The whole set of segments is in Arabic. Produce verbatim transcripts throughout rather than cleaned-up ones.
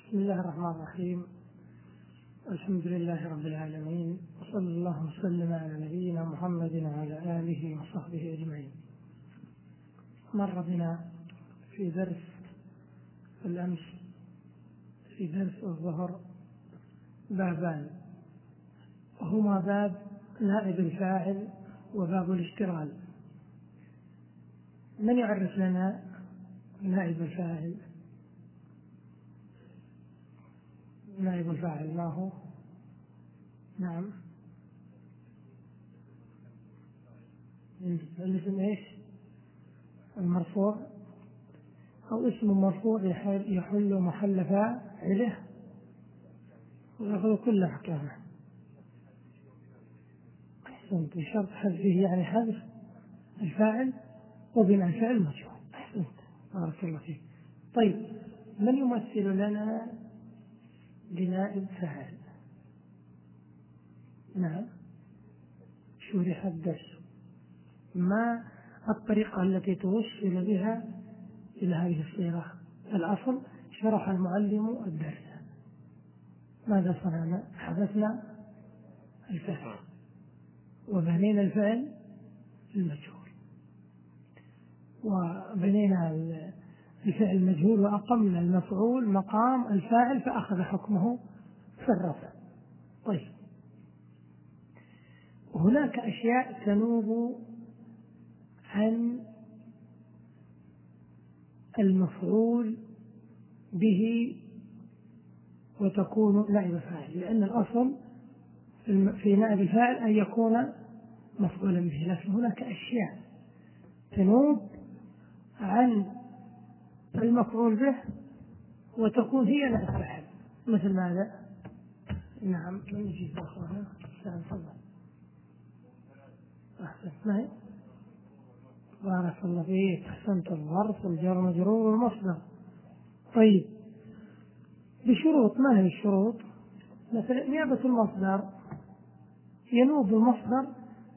بسم الله الرحمن الرحيم. الحمد لله رب العالمين، وصلى الله وسلم على نبينا محمد وعلى آله وصحبه أجمعين. مر بنا في درس الأمس في درس الظهر بابان، وهما باب نائب الفاعل وباب الاشتغال. من يعرف لنا نائب الفاعل؟ نائب الفاعل ما هو؟ نعم، الاسم ايش؟ المرفوع او اسم مرفوع يحل محل فاعله ويأخذ كل احكامه. احسنت، بشرط حذفه يعني حذف الفاعل وبناء الفعل مجهول. احسنت، بارك الله فيك. طيب، من يمثل لنا بنائب فاعل؟ نعم، شرح الدرس. ما الطريقة التي توصل بها إلى هذه الصيغة؟ الأصل شرح المعلم الدرس، ماذا صنعنا؟ حذفنا الفعل وبنينا الفعل المجهول، وبنينا الفعل المجهول وأقمنا المفعول مقام الفاعل فأخذ حكمه في الرفع. طيب، هناك أشياء تنوب عن المفعول به وتكون نائب فاعل، لأن الأصل في نائب الفاعل أن يكون مفعولا به، لكن هناك أشياء تنوب عن المفعول به وتكون هي نائب فاعل. مثل ماذا؟ نعم، نجي أخونا سلام الله. أحسنت، ما هي؟ بارك الله فيك، أحسنت، الظرف والجار مجرور والمصدر. طيب، بشروط. ما هي الشروط؟ مثلا نيابة المصدر، ينوب المصدر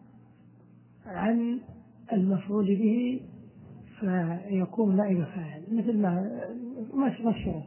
عن المفعول به فيكون نائب فاعل. مثل ما ما الشروط؟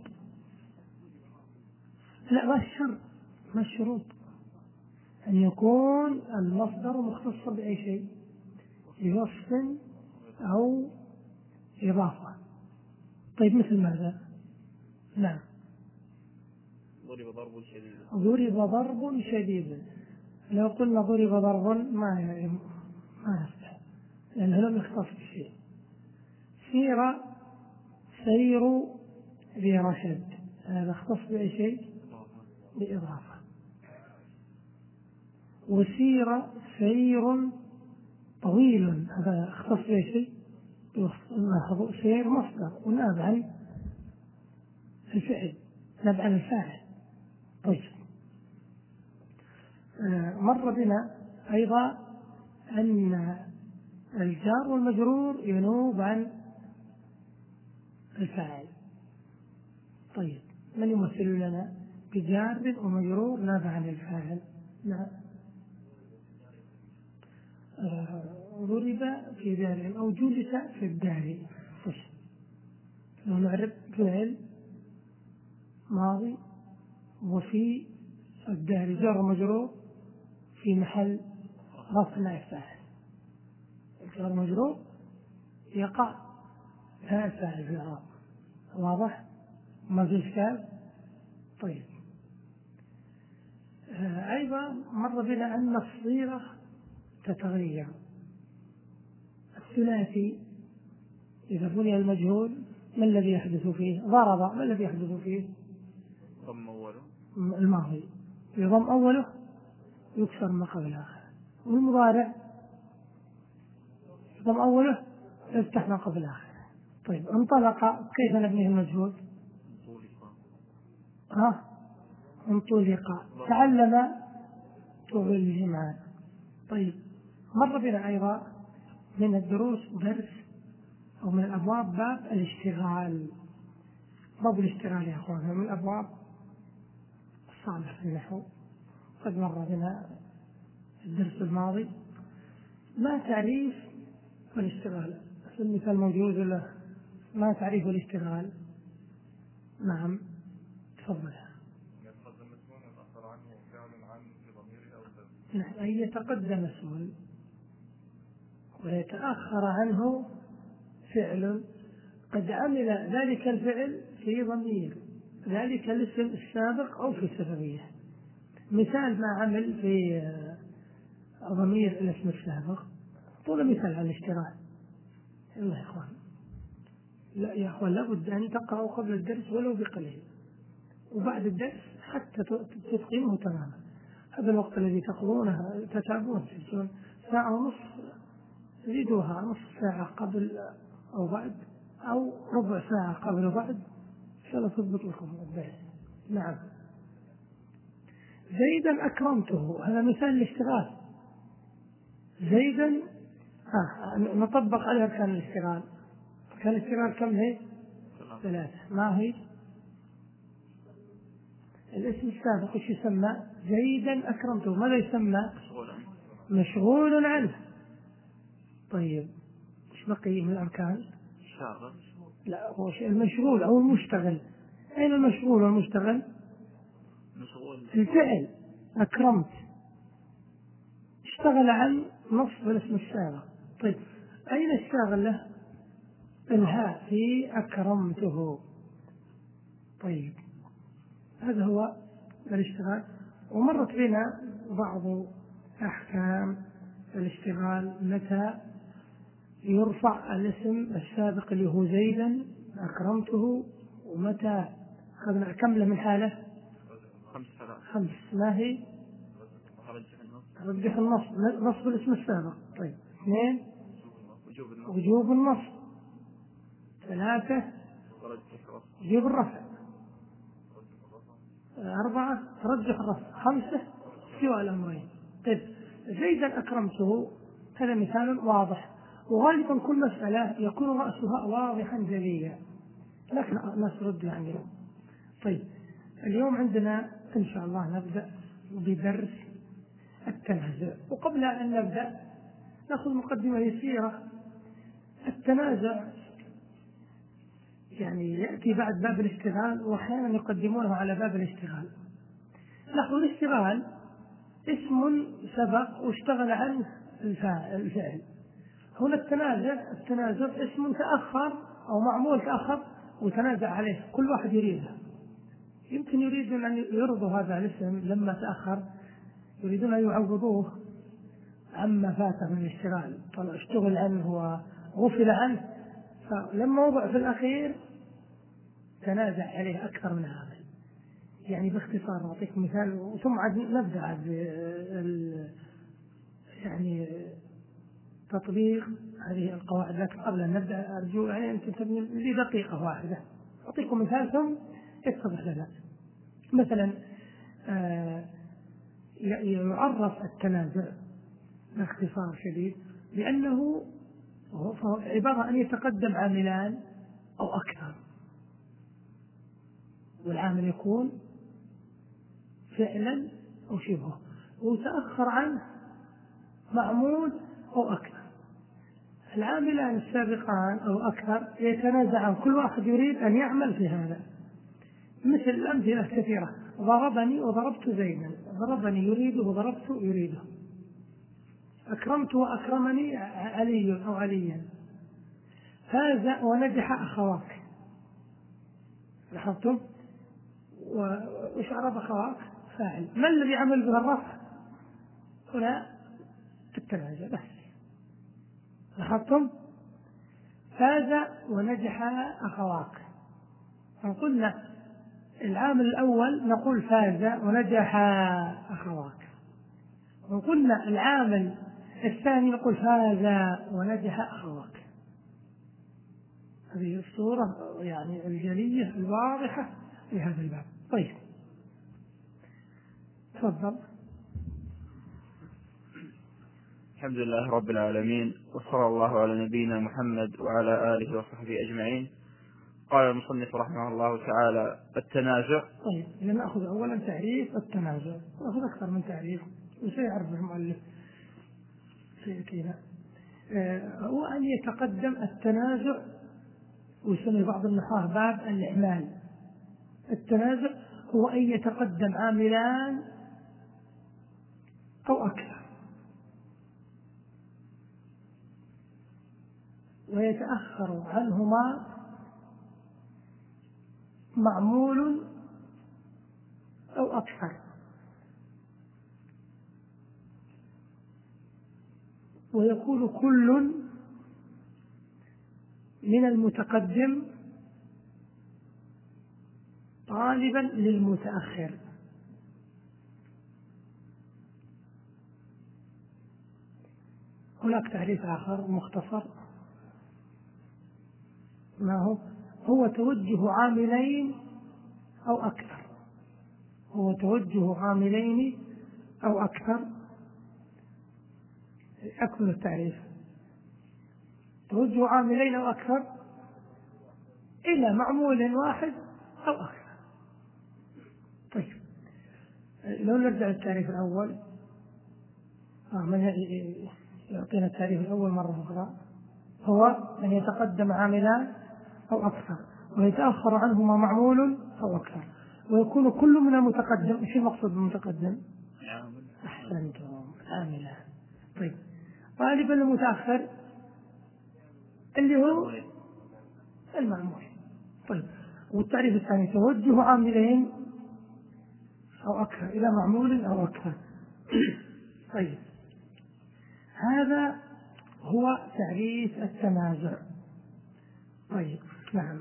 لا، ما الشرط، ما الشروط؟ أن يكون المصدر مختص بأي شيء، بوصف أو إضافة. طيب، مثل ماذا؟ نعم، ضرب ضرب شديد. ضرب ضرب شديد. لو قلنا ضرب ضرب ما ما نفتح، لأنه لم يختص بشيء. سير سير برشد، هذا اختص بأي شيء؟ بإضافة. وسير سير طويل، هذا اختص بأي شيء؟ سير مصدر وناب عن الفعل، ناب عن الفاعل. طيب، مر بنا أيضا أن الجار والمجرور ينوب عن الفاعل. طيب، من يمثل لنا بجار ومجرور ناب عن الفاعل؟ نعم، ضرب في دار أو جلس في الدار. لو نعرف فعل ماضي وفي الدار جار ومجرور في محل رفع نائب فاعل. الجار والمجرور يقع نائب فاعل في الإعراب. واضح؟ ما في إشكال؟ طيب، آه أيضا مر بنا أن الصيغة تتغير. الثلاثي إذا بني المجهول ما الذي يحدث فيه؟ ضرب، ما الذي يحدث فيه؟ ضم أوله الماضي يضم أوله يكسر ما قبل آخره، والمضارع يضم أوله يفتح ما قبل آخره. طيب، انطلق، كيف نبنيه المجهول؟ ها؟ انطلق. تعلم، تعلم. طيب، مر بنا أيضا من الدروس درس أو من الأبواب باب الاشتغال. باب الاشتغال يا أخوانا من الأبواب الصعبة في النحو، قد مر بنا الدرس الماضي. ما تعريف الاشتغال؟ المثال موجود له. ما تعريف الاشتغال؟ نعم، تفضل. يتقدم اسم يتأخر عنه فعل عن بضمير أو سبب. نعم، أي يتقدم اسم ويتأخر عنه فعل قد عمل ذلك الفعل في ضمير ذلك الاسم السابق أو في سببية. مثال ما عمل في ضمير الاسم السابق، طول مثال على الاشتراك. يلا يا إخوان، لا يا إخوان، لابد أن تقرأوا قبل الدرس ولو بقليل، وبعد الدرس حتى تتقنه تماما. هذا الوقت الذي تقضونه تتعبون ساعة ونصف، زيدوها نصف ساعة قبل أو بعد، أو ربع ساعة قبل وبعد، إن شاء الله تضبط لكم الدرس. نعم. زيدا أكرمته، هذا مثال الاشتغال. زيدا آه. نطبق عليها كان الاشتغال. كان الاشتغال كم هي؟ ثلاثة. ما هي؟ الاسم السابق وش يسمى؟ زيدا أكرمته. ماذا يسمى؟ مشغول عنه. طيب ايش بقي من الأركان؟ شاغل. لا، هو المشغول أو المشتغل. أين المشغول والمشتغل؟ مشغول. الفعل أكرمت اشتغل عن نصب الاسم السابق. طيب أين الشاغل له؟ الهاء في أكرمته. طيب هذا هو الاشتغال. ومرت بنا بعض أحكام الاشتغال، متى يرفع الاسم السابق اللي هو زيدا أكرمته، ومتى أخذنا كم من حالة؟ خمس حالات. خمس. ما هي؟ رجح النصب، نصب الاسم السابق. طيب اثنين وجوب النصب. ثلاثة وجوب الرفع. أربعة رجح الرفع. خمسة سوى الأمرين. طيب زيدا أكرمته هذا مثال واضح، وغالبا كل مسألة يكون رأسها واضحا جليا، لكن الناس رد يعني. طيب اليوم عندنا إن شاء الله نبدأ بدرس التنازع، وقبل أن نبدأ نأخذ مقدمة يسيرة. التنازع يعني يأتي بعد باب الاشتغال، وأحيانا يقدمونه على باب الاشتغال. نحو الاشتغال اسم سبق واشتغل عنه الفعل. هنا التنازع التنازع اسم تأخر أو معمول تأخر وتنازع عليه، كل واحد يريده. يمكن يريدون أن يرضوا هذا الاسم لما تأخر، يريدون أن يعوضوه عما فاته من الاشتغال، طلع اشتغل عنه وغفل عنه، فلما وضع في الأخير تنازع عليه أكثر من هذا. يعني باختصار أعطيك مثال وثم عاد نبدأ عاد يعني تطبيق هذه القواعد. لكن قبل أن نبدأ أرجو يعني أن تنتبهوا لي دقيقة واحدة. أعطيكم مثال ثم يتضح لنا. مثلا آه يعرف التنازع باختصار شديد لأنه عبارة أن يتقدم عاملان أو أكثر، والعامل يكون فعلا أو شبهه، وتأخر عنه معمول أو أكثر. العاملان السابقان أو أكثر يتنازعان، كل واحد يريد أن يعمل في هذا. مثل الأمثلة كثيرة: ضربني وضربت زيدا. ضربني يريده وضربت يريده. أكرمت وأكرمني علي أو عليا. فاز ونجح أخواك. لاحظتم؟ وش عرب أخواك؟ فاعل. ما الذي عمل به الرفع؟ هنا التنازع بس. لاحظتم؟ فاز ونجح أخواك. فقلنا العامل الأول نقول فاز ونجح أخواك، وقلنا العامل الثاني نقول فاز ونجح أخواك. هذه الصورة يعني الجلية الواضحة في هذا الباب. طيب تفضل. الحمد لله رب العالمين، وصلى الله على نبينا محمد وعلى آله وصحبه أجمعين. قال المصنف رحمه الله تعالى: التنازع. طيب لنأخذ أولا تعريف التنازع، نأخذ أكثر من تعريف وسيعرف المؤلف سيأتينا. هو أن يتقدم التنازع، ويسمي بعض النحاة باب الإعمال. التنازع هو أن يتقدم عاملان أو أكثر ويتأخر عنهما معمول أو أكثر، ويكون كل من المتقدم طالبا للمتأخر. هناك تعريف آخر مختصر، ما هو؟ هو توجه عاملين أو أكثر، هو توجه عاملين أو أكثر. أكمل التعريف: توجه عاملين أو أكثر إلى معمول واحد أو أكثر. طيب، لو نرجع للتعريف الأول، من يعطينا التعريف الأول مرة أخرى؟ هو أن يتقدم عاملان أو أكثر ويتأخر عنهما معمول أو أكثر، ويكون كل من المتقدم. إيش المقصود بالمتقدم؟ أحسنتم، عاملان. طيب، غالبا المتأخر اللي هو المعمول. طيب، والتعريف الثاني توجه عاملين أو أكثر إلى معمول أو أكثر. طيب، هذا هو تعريف التنازع. طيب، نعم.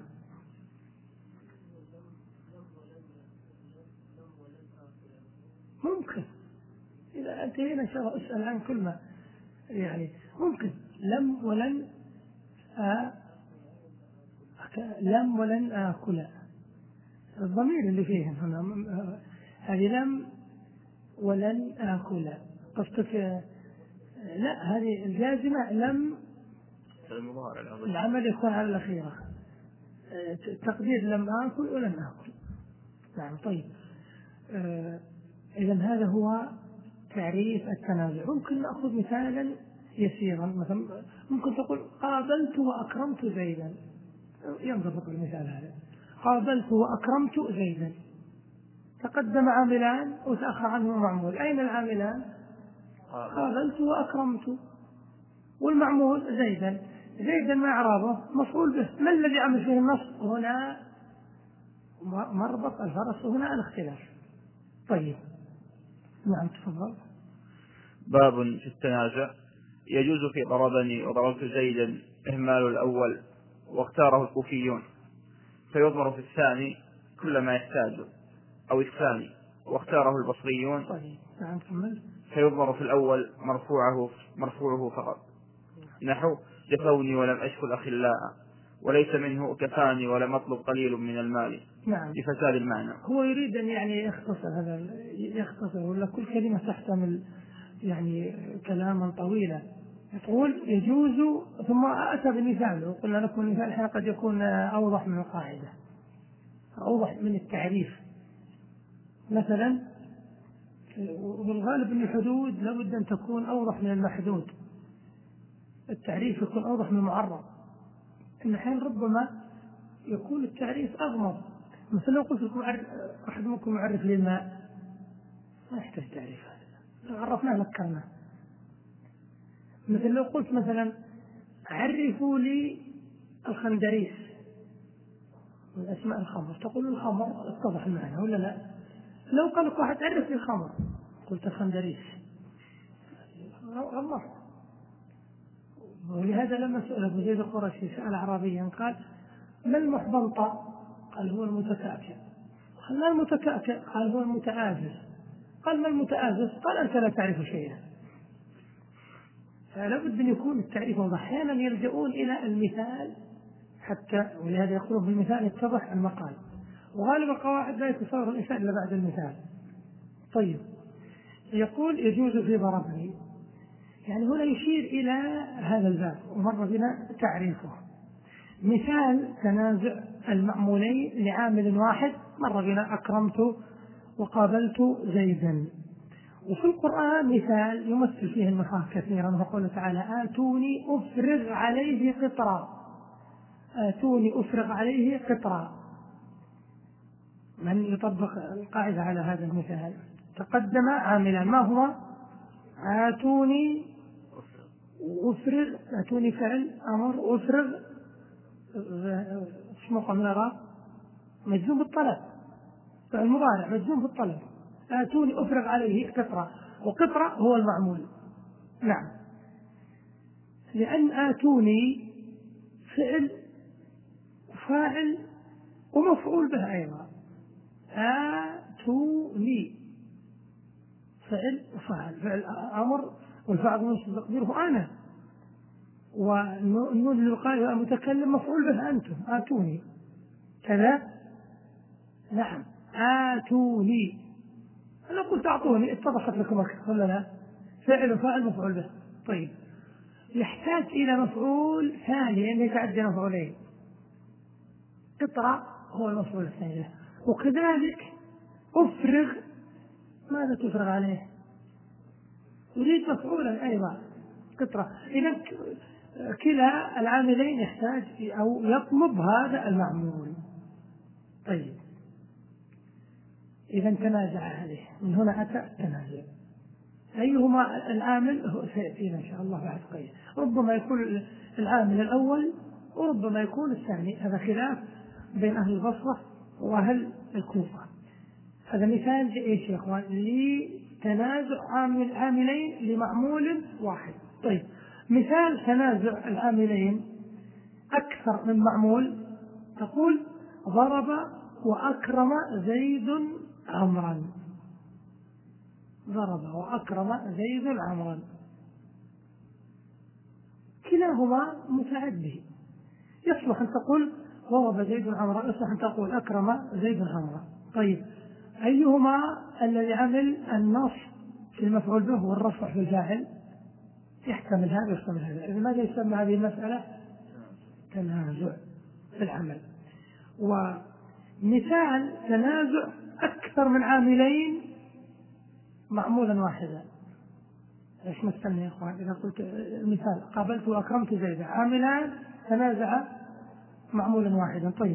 ممكن إذا أنتهينا إن شاء الله أسأل عن كل ما يعني ممكن. لم ولن آ... لم ولن آكل، الضمير اللي فيهم هنا هذه لم ولن آكل. قصدك لا، هذه الجازمة لم العمل يكون على الأخيرة، تقدير لم آكل ولن آكل. نعم. طيب، آه إذن هذا هو تعريف التنازع. ممكن نأخذ مثالا يسيرا، مثلا ممكن تقول قابلت وأكرمت زيدا، ينضبط المثال هذا. قابلت وأكرمت زيدا، تقدم عاملان وتأخر عنه معمول. أين العاملان؟ قابلت وأكرمت، والمعمول زيدا. زيدا ما إعرابه؟ مفعول به. ما الذي عمل فيه النص هنا؟ مربط الفرس، هنا الاختلاف. طيب، نعم، تفضل. باب في التنازع: يجوز في ضربني وضربت زيدا إهمال الأول، واختاره الكوفيون، فيضمر في الثاني كل ما يحتاج، أو الثاني، واختاره البصريون. طيب، نعم، كمل. فيضمر في الأول مرفوعه مرفوعه فقط، نحو جفوني ولم أشكل أخلاء، وليس منه كفاني ولم أطلب قليل من المال. نعم، لفساد المعنى. هو يريد أن يعني يختصر هذا، يختصر، ولا كل كلمة تحتمل يعني كلاما طويلا. يقول يجوز، ثم أتى بمثال، وقلنا لكم المثال حين قد يكون أوضح من القاعدة، أوضح من التعريف. مثلا، وبالغالب أن الحدود لابد أن تكون أوضح من المحدود، التعريف يكون أوضح من المعرض. إن حين ربما يكون التعريف أغمض. مثلا لو قلت لكم أحد منكم يعرف لي الماء، ما يحتاج تعريف، هذا لو عرفناه نكرناه. مثل لو قلت مثلا عرفوا لي الخندريس من أسماء الخمر، تقول الخمر، اتضح المعنى ولا لا؟ لو قال لك واحد عرف لي الخمر، قلت الخندريس، الله. ولهذا لما سئل أبو زيد القرشي سأل عربيا قال: ما المحبنطة؟ قال: هو المتكاكئ. قال: ما المتكاكئ؟ قال: هو المتآزز. قال: ما المتآزز؟ قال: أنت لا تعرف شيئا. فلا بد أن يكون التعريف واضح. أحيانا يلجؤون إلى المثال حتى، ولهذا يقولون بالمثال يتضح المقال، وغالب القواعد لا يتصور الإنسان إلا بعد المثال. طيب، يقول يجوز في ضربني، يعني هنا يشير إلى هذا الباب ومر بنا تعريفه. مثال تنازع المعمولين لعامل واحد، مر بنا أكرمت وقابلت زيدا. وفي القرآن مثال يمثل فيه النحاة كثيرا، وقال تعالى: آتوني أفرغ عليه قطرا، آتوني أفرغ عليه قطرا. من يطبق القاعدة على هذا المثال. تقدم عاملان، ما هو؟ آتوني وأفرغ، آتوني فعل أمر، أفرغ اسمه قمرة مجزوم بالطلب، فعل مضارع مجزوم بالطلب. آتوني أفرغ عليه قطرة، وقطرة هو المعمول. نعم، لأن آتوني فعل فاعل ومفعول به أيضا. آتوني فعل وفاعل، فعل أمر والفاعل منصوب تقديره أنا، والنون للقائل المتكلم مفعول به أنتم. آتوني كذا. نعم، آتوني. أنا قلت أعطوني، اتضحت لكم أكثر ولا لا؟ فعل وفاعل مفعول به. طيب، يحتاج إلى مفعول ثاني أن يتعدى مفعولين. قطرة هو المفعول الثاني، وكذلك أفرغ، ماذا تفرغ عليه؟ يريد مفعولا أيضا، قطرة. إذا كلا العاملين يحتاج أو يطلب هذا المعمول. طيب، إذا تنازع عليه، من هنا أتى التنازع. أيهما العامل هو سيأتينا إن شاء الله بعد قليل. ربما يكون العامل الأول وربما يكون الثاني، هذا خلاف بين أهل البصرة وأهل الكوفة. هذا مثال لإيش يا إخوان؟ لتنازع عامل عاملين لمعمول واحد. طيب، مثال تنازع العاملين أكثر من معمول، تقول ضرب وأكرم زيد عمرا. ضرب وأكرم زيد عمرا، كلاهما متعدي. يصلح أن تقول ضرب زيد عمرا، يصلح أن تقول أكرم زيد عمرا. طيب، أيهما الذي عمل النصب في المفعول به والرفع في الفاعل؟ يحتمل هذا ويحتمل هذا. إذا ماذا يسمى هذه المسألة؟ تنازع في العمل. ومثال تنازع أكثر من عاملين معمولا واحدا. ايش مثلنا يا اخوان؟ اذا قلت المثال قابلت واكرمت زيدا، عاملان تنازع معمولا واحدا. طيب،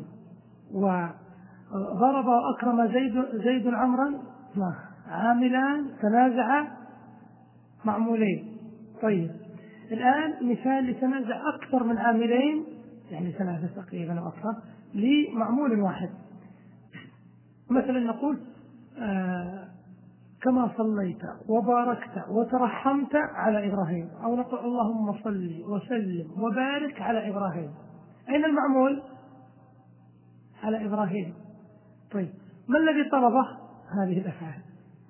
وضرب واكرم زيد زيد عمرا، عاملان تنازع معمولين. طيب، الان مثال لتنازع اكثر من عاملين، يعني ثلاثه تقريبا او اكثر، لمعمول واحد. مثلا نقول آه كما صليت وباركت وترحمت على إبراهيم، أو نقول اللهم صل وسلم وبارك على إبراهيم. أين المعمول؟ على إبراهيم. طيب، ما الذي طلبه؟ هذه الأفعال.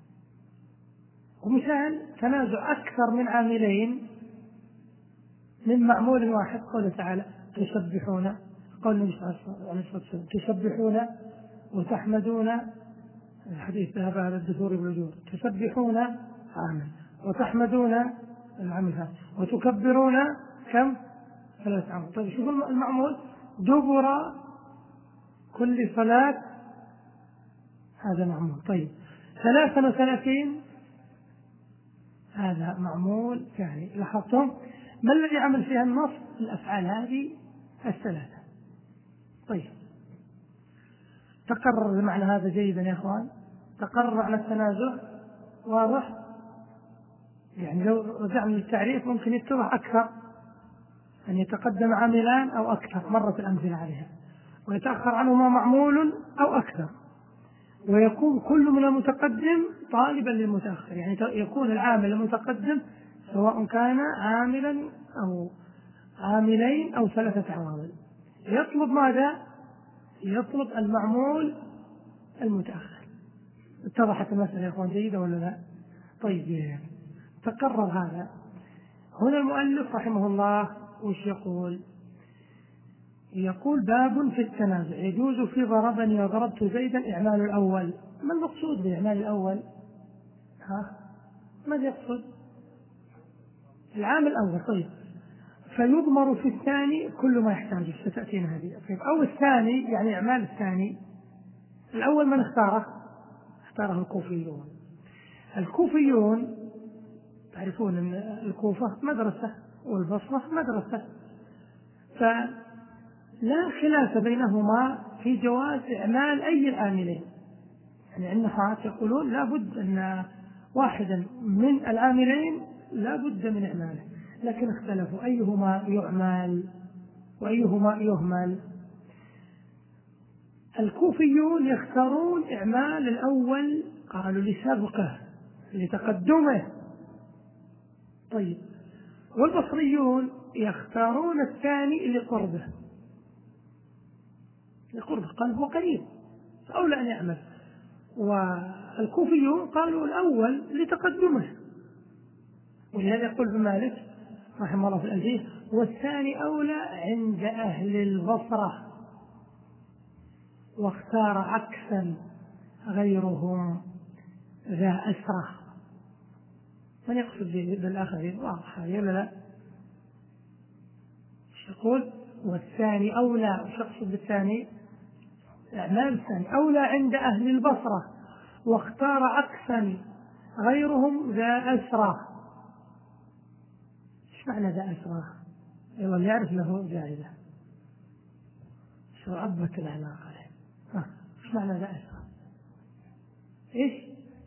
ومثال تنازع أكثر من عاملين من معمول واحد، قوله تعالى تسبحون، قول النبي صلى الله عليه وسلم تسبحون وتحمدون، الحديث ذهب على الدثور والأجور، تسبحون عاما وتحمدون العام وتكبرون كم؟ ثلاث عام. طيب، شوفوا المعمول دبر كل صلاة، هذا معمول. طيب، ثلاثا وثلاثين، هذا معمول ثاني. لاحظتم ما الذي عمل فيها النص؟ الأفعال هذه الثلاثة. طيب، تقرر المعنى هذا جيدا يا اخوان؟ تقرر معنى التنازع واضح؟ يعني لو رجعنا للتعريف ممكن يتضح اكثر، ان يتقدم عاملان او اكثر، مرت الامثله عليها، ويتاخر عنهما معمول او اكثر، ويكون كل من المتقدم طالبا للمتاخر. يعني يكون العامل المتقدم سواء كان عاملا او عاملين او ثلاثه عوامل، يطلب ماذا؟ يطلب المعمول المتأخر. اتضحت المسألة يا اخوان جيدة ولا لا؟ طيب، تقرر هذا. هنا المؤلف رحمه الله وش يقول؟ يقول باب في التنازع يجوز في ضربني وضربت زيدا إعمال الأول. ما المقصود بإعمال الأول؟ ها؟ ماذا يقصد؟ العامل الأول. طيب، فيضمر في الثاني كل ما يحتاجه، ستأتينا هذه. طيب، أو الثاني يعني إعمال الثاني. الأول من اختاره؟ اختاره الكوفيون. الكوفيون تعرفون أن الكوفة مدرسة والبصرة مدرسة، فلا خلاف بينهما في جواز إعمال أي العاملين. يعني النحاة يقولون لا بد أن واحدا من العاملين لا بد من إعماله، لكن اختلفوا أيهما يعمل وأيهما يهمل. الكوفيون يختارون إعمال الأول، قالوا لسبقه لتقدمه. طيب، والبصريون يختارون الثاني لقربه لقربه قال هو قريب فأولى أن يعمل. والكوفيون قالوا الأول لتقدمه، ولهذا يقول ابن مالك رحمه الله في الألفية: والثاني أولى عند أهل البصرة، واختار عكسا غيرهم ذا أسرة. من يقصد بالآخرين؟ واضح هذه ولا لا؟ يقول والثاني أولى، وش يقصد بالثاني؟ إعمال الثاني أولى عند أهل البصرة، واختار عكسا غيرهم ذا أسرة. ايش معنى ذا أسرة؟ يلا يعرف له جائزة. شو عبت العلاقة؟ ها ايش معنى ذا أسرة؟ ايش؟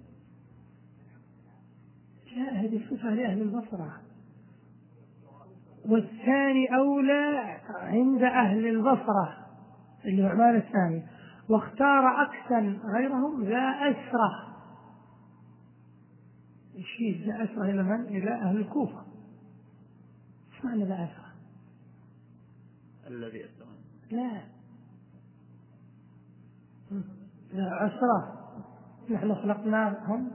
لا، هذه صفة لأهل البصرة. والثاني أولى عند أهل البصرة اللي هو إعمال الثاني، واختار عكسا غيرهم ذا أسرة. يشير ذا أسرة إلى من؟ إلى أهل الكوفة. ايش معنى ذا أسرة؟ الذي أسرى. لا، ذا أسرة نحن خلقناهم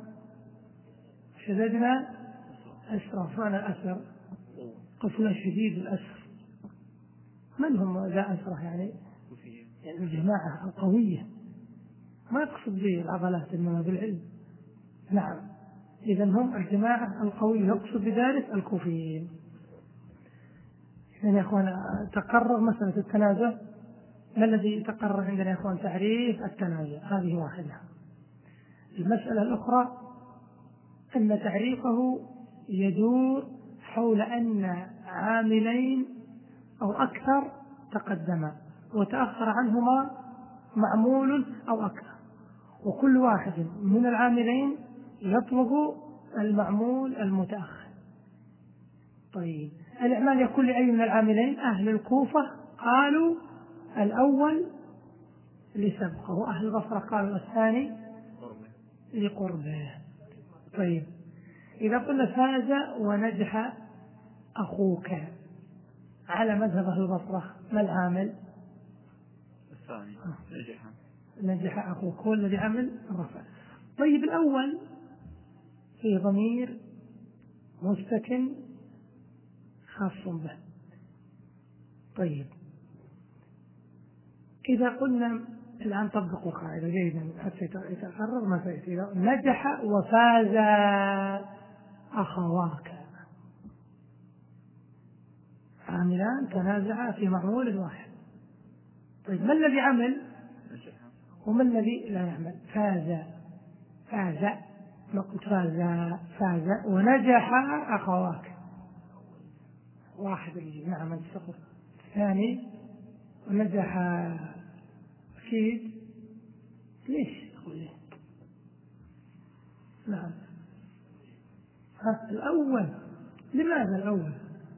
شددنا أسرة. فأنا الأسر قتل شديد الأسر. من هم ذا أسرة؟ يعني يعني الجماعة القوية، ما يقصد به العضلات إنما بالعلم. نعم، إذا هم الجماعة القوية، يقصد بذلك الكوفيين. يعني يا أخوان تقرر مسألة التنازع. ما الذي تقرر عندنا يا أخوان؟ تعريف التنازع، هذه واحدة. المسألة الأخرى أن تعريفه يدور حول أن عاملين أو أكثر تقدما وتأخر عنهما معمول أو أكثر، وكل واحد من العاملين يطلب المعمول المتأخر. طيب، الإعمال يكون لأي من العاملين؟ أهل الكوفة قالوا الأول لسبقه، وأهل البصرة قالوا الثاني لقربه. طيب، إذا قلنا فاز ونجح أخوك على مذهب أهل البصرة، ما العامل؟ الثاني نجح. نجح أخوك هو الذي عمل الرفع. طيب، الأول في ضمير مستكن خاص به. طيب، إذا قلنا الآن طبقوا قاعدة جيدا حتى يتقرر ما سيأتي: نجح وفاز أخواك، عاملان تنازعا في معمول واحد. طيب، ما الذي عمل وما الذي لا يعمل؟ فاز فاز ما قلت فاز فاز ونجح أخواك، واحد اللي نعمل الصفر. الثاني ونجح أكيد. ليش أقول ليه؟ نعم، ها الأول. لماذا الأول؟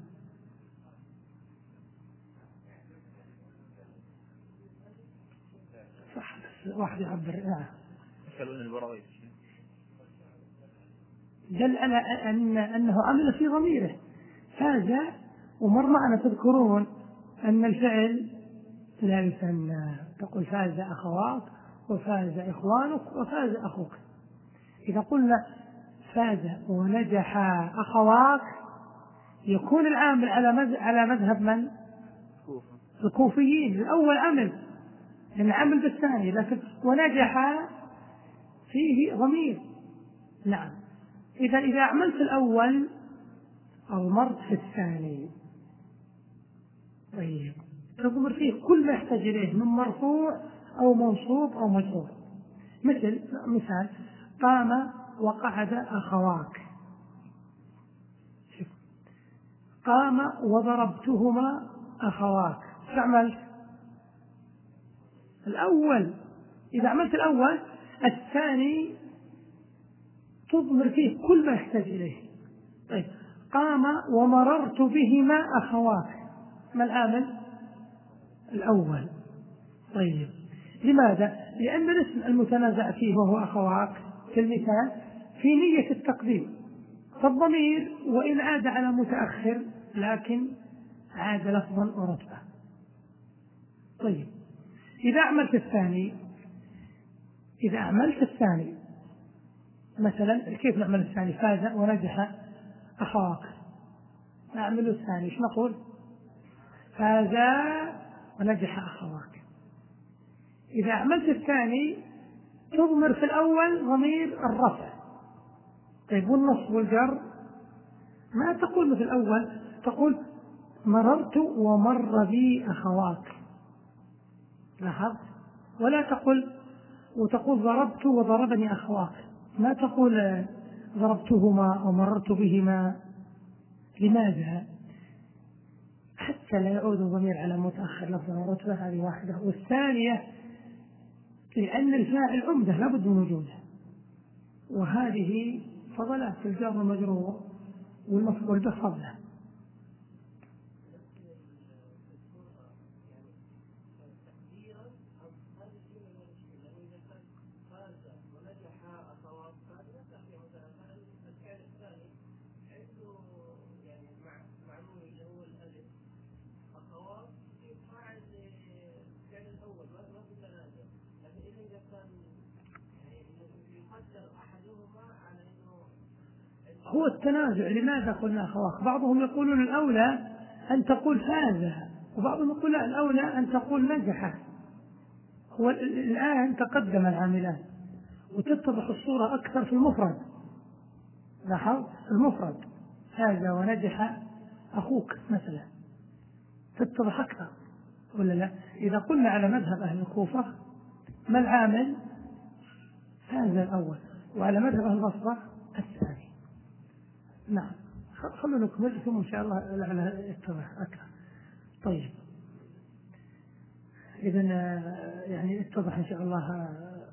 صح، بس واحد يعبر. نعم، دل على أن أنه عمل في ضميره فاز. ومر معنا تذكرون أن الفعل لا يثنى، تقول فاز أخواك وفاز إخوانك وفاز أخوك. إذا قلنا فاز ونجح أخواك يكون العامل على مذهب من؟ الكوفيين. الأول عمل، يعني عمل بالثاني، لكن ونجح فيه ضمير. نعم، إذا إذا عملت الأول أو مرت في الثاني. طيب، تضمر فيه كل ما يحتاج إليه من مرفوع أو منصوب أو مجرور. مثل مثال: قام وقعد أخواك. قام وضربتهما أخواك. فعملت الأول. إذا عملت الأول الثاني تضمر فيه كل ما يحتاج إليه. طيب قام ومررت بهما أخواك، ما العامل؟ الأول. طيب لماذا؟ لأن الاسم المتنازع فيه وهو أخواك في المثال في نية التقديم، فالضمير وإن عاد على متأخر لكن عاد لفظا ورتبة. طيب إذا أعملت الثاني إذا أعملت الثاني مثلا كيف نعمل الثاني؟ فاز ونجح أخواك، نعمل الثاني ايش نقول؟ فاز ونجح أخواك. إذا عملت الثاني تضمر في الأول ضمير الرفع. طيب والنصب والجر ما تقول مثل الأول، تقول مررت ومر بي أخواك، لاحظ؟ ولا تقول وتقول ضربت وضربني أخواك، ما تقول ضربتهما ومررت بهما. لماذا؟ حتى لا يعود الضمير على متأخر لفظا ورتبة، هذه واحدة. والثانية لأن الفاعل عمدة لابد من وجوده، وهذه فضلات الجار والمجرور والمفعول به فضله. هو التنازع. لماذا قلنا أخواك؟ بعضهم يقولون الأولى أن تقول فاز، وبعضهم يقول لا الأولى أن تقول نجح. هو الآن تقدم العاملان وتتضح الصورة أكثر في المفرد. لاحظ المفرد فاز ونجح أخوك مثلا تتضح أكثر ولا لا؟ إذا قلنا على مذهب أهل الكوفة ما العامل؟ فاز الأول، وعلى مذهب أهل البصرة الثاني. نعم خلونا نكمل ثم إن شاء الله لعله يتضح أكثر. طيب إذن يعني اتضح إن شاء الله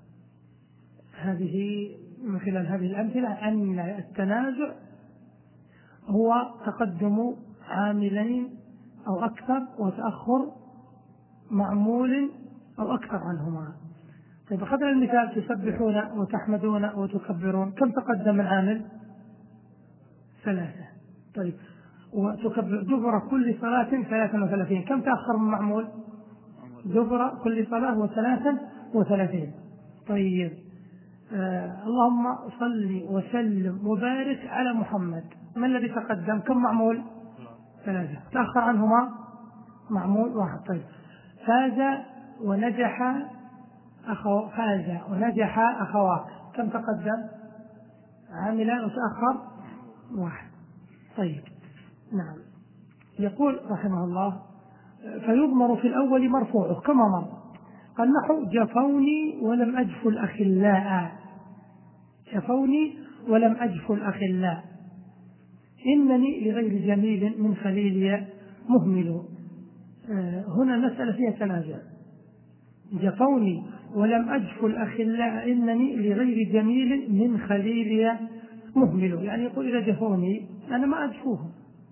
هذه من خلال هذه الأمثلة أن التنازع هو تقدم عاملين أو أكثر وتأخر معمول أو أكثر عنهما. طيب أخذنا المثال تسبحون وتحمدون وتكبرون، كم تقدم العامل؟ ثلاثة. طيب وتكبر دبر كل صلاة ثلاثا وثلاثين، كم تأخر من معمول؟ دبر كل صلاة وثلاثا وثلاثين. طيب آه اللهم صل وسلم وبارك على محمد، ما الذي تقدم؟ كم معمول؟ ثلاثة. تأخر عنهما معمول واحد. طيب فاز ونجح أخو فاز ونجح أخواك، كم تقدم؟ عاملان وتأخر واحد. طيب نعم. يقول رحمه الله فيضمر في الأول مرفوعه كما مر. قال نحو جفوني ولم أجف الأخلاء، جفوني ولم أجف الأخلاء، إنني لغير جميل من خليلي مهمل. آه هنا المسألة فيها تنازع. جفوني ولم أجف الأخلاء إنني لغير جميل من خليلي مهمل، يعني يقول إذا جفوني أنا ما أجفوهم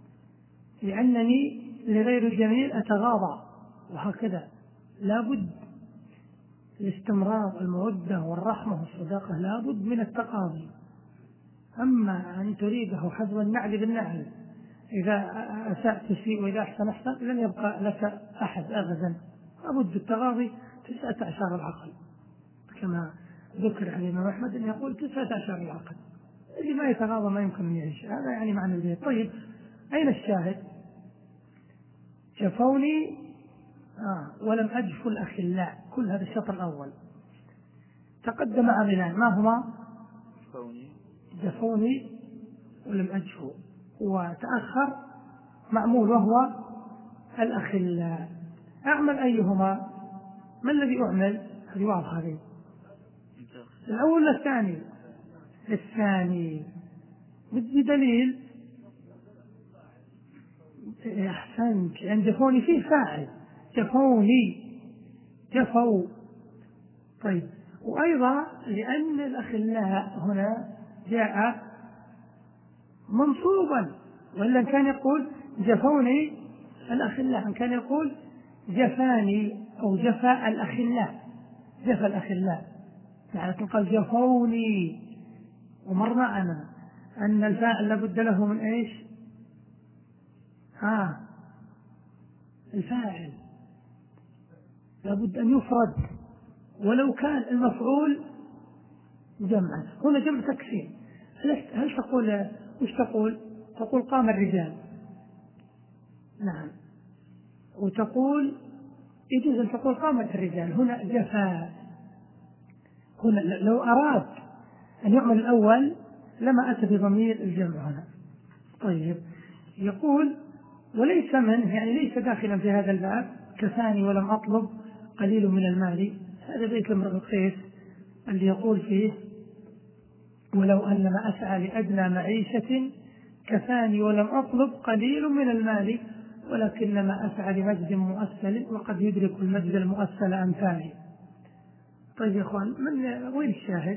لأنني لغير جميل أتغاضى، وهكذا لابد الاستمرار المودة والرحمة والصداقة لابد من التقاضي. أما أن تريده حذو النعل بالنعل، إذا أسأت تسيء وإذا أحسن أحسن لن يبقى لك أحد أبدا. لابد التغاضي تسعة عشر العقل، كما ذكر عن الإمام أحمد أن يقول تسعة عشر العقل، اللي ما يتغاضى ما يمكن أن يعيش. هذا يعني معنى البيت. طيب أين الشاهد؟ جفوني آه ولم أجف الأخلاء، كل هذا الشطر الأول. تقدم عاملان ما هما؟ جفوني ولم أجفوا، وتأخر معمول وهو الأخلاء. أعمل أيهما؟ ما الذي أعمل؟ هذه واضحة هذه. الأول الثاني الثاني بدليل. أحسنت، لأن جفوني فيه فاعل، جفوني جفوا. طيب وأيضا لأن الأخلاء هنا جاء منصوبا، وإلا كان يقول جفوني الأخلاء، كان يقول جفاني أو جفاء الأخلاء، جفا الأخلاء، يعني قال جفوني. ومر معنا أن الفاعل لابد له من إيش؟ آه الفاعل لابد أن يفرد ولو كان المفعول جمعا. هنا جمع تكسير. هل تقول وش تقول؟ تقول قام الرجال، نعم، وتقول يجوز أن تقول قامت الرجال. هنا جفاء. هنا لو أراد أن يعمل الأول لما أتى بضمير الجمع هنا. طيب، يقول وليس منه، يعني ليس داخلا في هذا الباب كفاني ولم أطلب قليل من المال. هذا بيت امرئ القيس اللي يقول فيه ولو أن ما أسعى لأدنى معيشة كفاني ولم أطلب قليل من المال ولكنما أسعى لمجد مؤسل وقد يدرك المجد المؤسل أمثالي. طيب يا إخوان، من وين الشاهد؟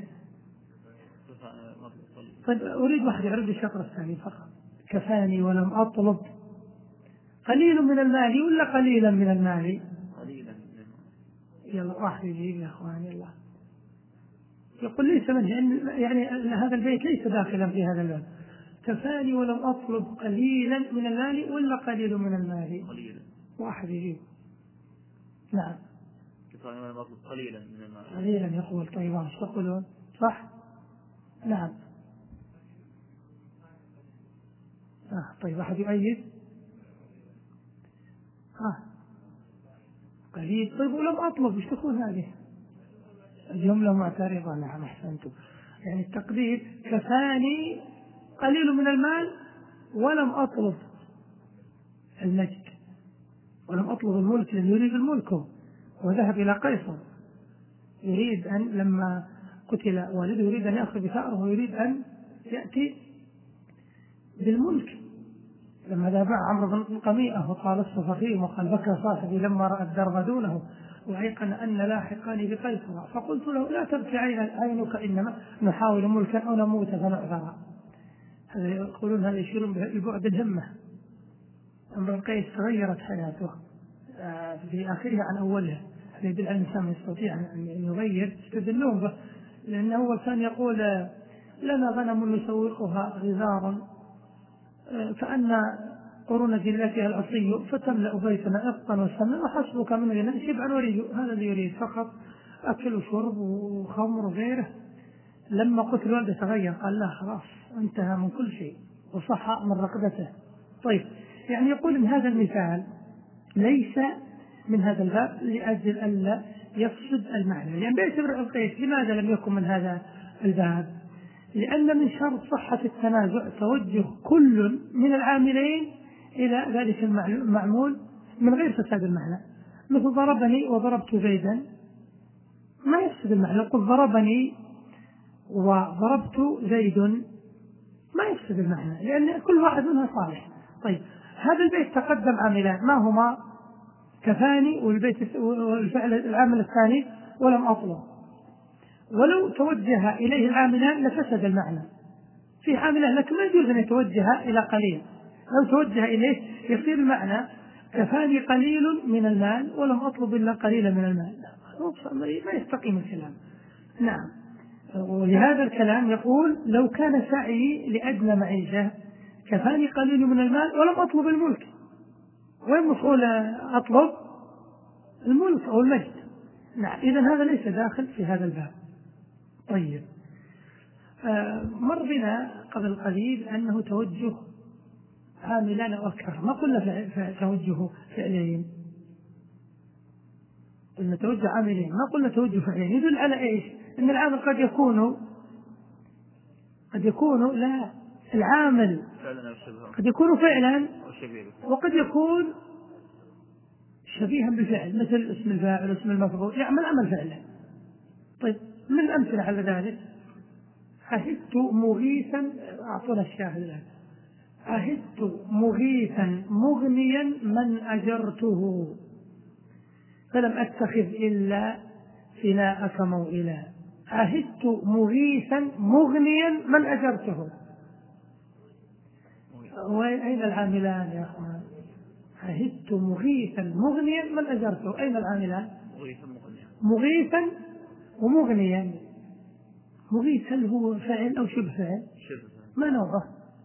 طيب أريد واحد يعرض الشطر الثاني فقط. كفاني ولم أطلب قليل من المال ولا قليلا من المال؟ قليلا. يلا واحد يجيب يا إخوان. يلا يقول ليس منه، يعني هذا البيت ليس داخلا في هذا الباب. كفاني ولم أطلب قليلا من المال ولا قليل من المال؟ قليلا. واحد يجيب. نعم. كفاني ولم أطلب قليلا من المال. قليلا يقول. طيب ايش تقولون؟ صح؟ نعم. آه. طيب واحد يؤيد. آه. قليل. طيب ولم أطلب ايش تكون هذه؟ جملة معترضة. نعم أحسنتم. يعني التقدير كفاني قليل من المال ولم أطلب المجد، ولم أطلب الملك، لأنه يريد الملك وذهب إلى قيصر، يريد أن لما قتل والده يريد أن يأخذ بثأره ويريد أن يأتي بالملك. لما ذهب عمرو بن قميئة وقال الصفخيم وقال بكى صاحبي لما رأى الدرب دونه وأيقن أن لاحقاني بقيصر، فقلت له لا تبكي عينك إنما نحاول ملكا أو نموت فنعذر. هذا يقولون هذا يشيرون ببعد الهمة. امرؤ القيس تغيرت حياته في آخرها عن أولها. هذا يدل على الإنسان يستطيع أن يغير، يستدلون به، لأنه أول كان يقول لنا غنم نسوقها غزارا فأن قرون جلتها العصي فتملأ بيتنا إقطا وسمنا وحسبك من غنى شبعا وريد. هذا اللي يريد فقط أكل وشرب وخمر وغيره. لما قتل والده تغير، قال لا خلاص انتهى من كل شيء وصح من رقبته. طيب، يعني يقول إن هذا المثال ليس من هذا الباب لأجل ألا يفسد المعنى، لأن بيت امرئ القيس لماذا لم يكن من هذا الباب؟ لأن من شرط صحة التنازع توجه كل من العاملين إلى ذلك المعمول من غير فساد المعنى. مثل ضربني وضربت زيدا ما يفسد المعنى، قل ضربني وضربت زيد ما يفسد المعنى لأن كل واحد منها صالح. طيب، هذا البيت تقدم عاملان ما هما؟ كفاني والبيت والفعل العامل الثاني ولم أطلب. ولو توجه إليه العاملان لفسد المعنى. في عاملان لكن ما يجوز أن يتوجه إلى قليل، لو توجه إليه يصير المعنى كفاني قليل من المال ولم أطلب إلا قليلا من المال، ما يستقيم الكلام. نعم. ولهذا الكلام يقول لو كان سعي لأدنى معيشة كفاني قليل من المال ولم أطلب الملك. وين مفعول أطلب؟ الملك أو المجد. نعم. إذن هذا ليس داخل في هذا الباب. طيب، آه مر بنا قبل قليل أنه توجه عاملان أو أكثر، ما قلنا توجه فعلين، قلنا توجه عاملين ما قلنا توجه فعلين. يدل على إيش؟ أن العامل قد يكون قد يكون لا العامل قد يكون فعلا وقد يكون شبيها بالفعل، مثل اسم الفاعل واسم المفعول يعمل عمل فعلا. طيب، من الأمثلة على ذلك عهدت مغيثا، أعطونا الشاهد الآن، عهدت مغيثا مغنيا من أجرته فلم أتخذ إلا فناءك موئلا. عهدت مغيثا مغنيا من أجرته. أين العاملان يا أخوان؟ عهدت مغيثا مغنيا من أجرته، أين العاملان؟ مغيثا ومغنيا. مغيث هل هو فاعل أو شبه فاعل؟ ما نوعه؟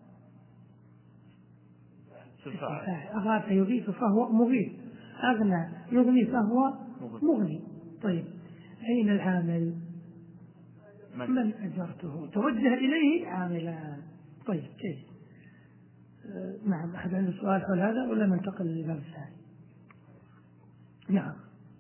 أغاث يغيث فهو مغيث، أغنى يغني فهو مغني. طيب أين العامل؟ من, من أجرته، توجه إليه عاملان. طيب كيف؟ آه نعم، أحد عنده سؤال حول هذا ولا ننتقل للباب الثاني؟ نعم.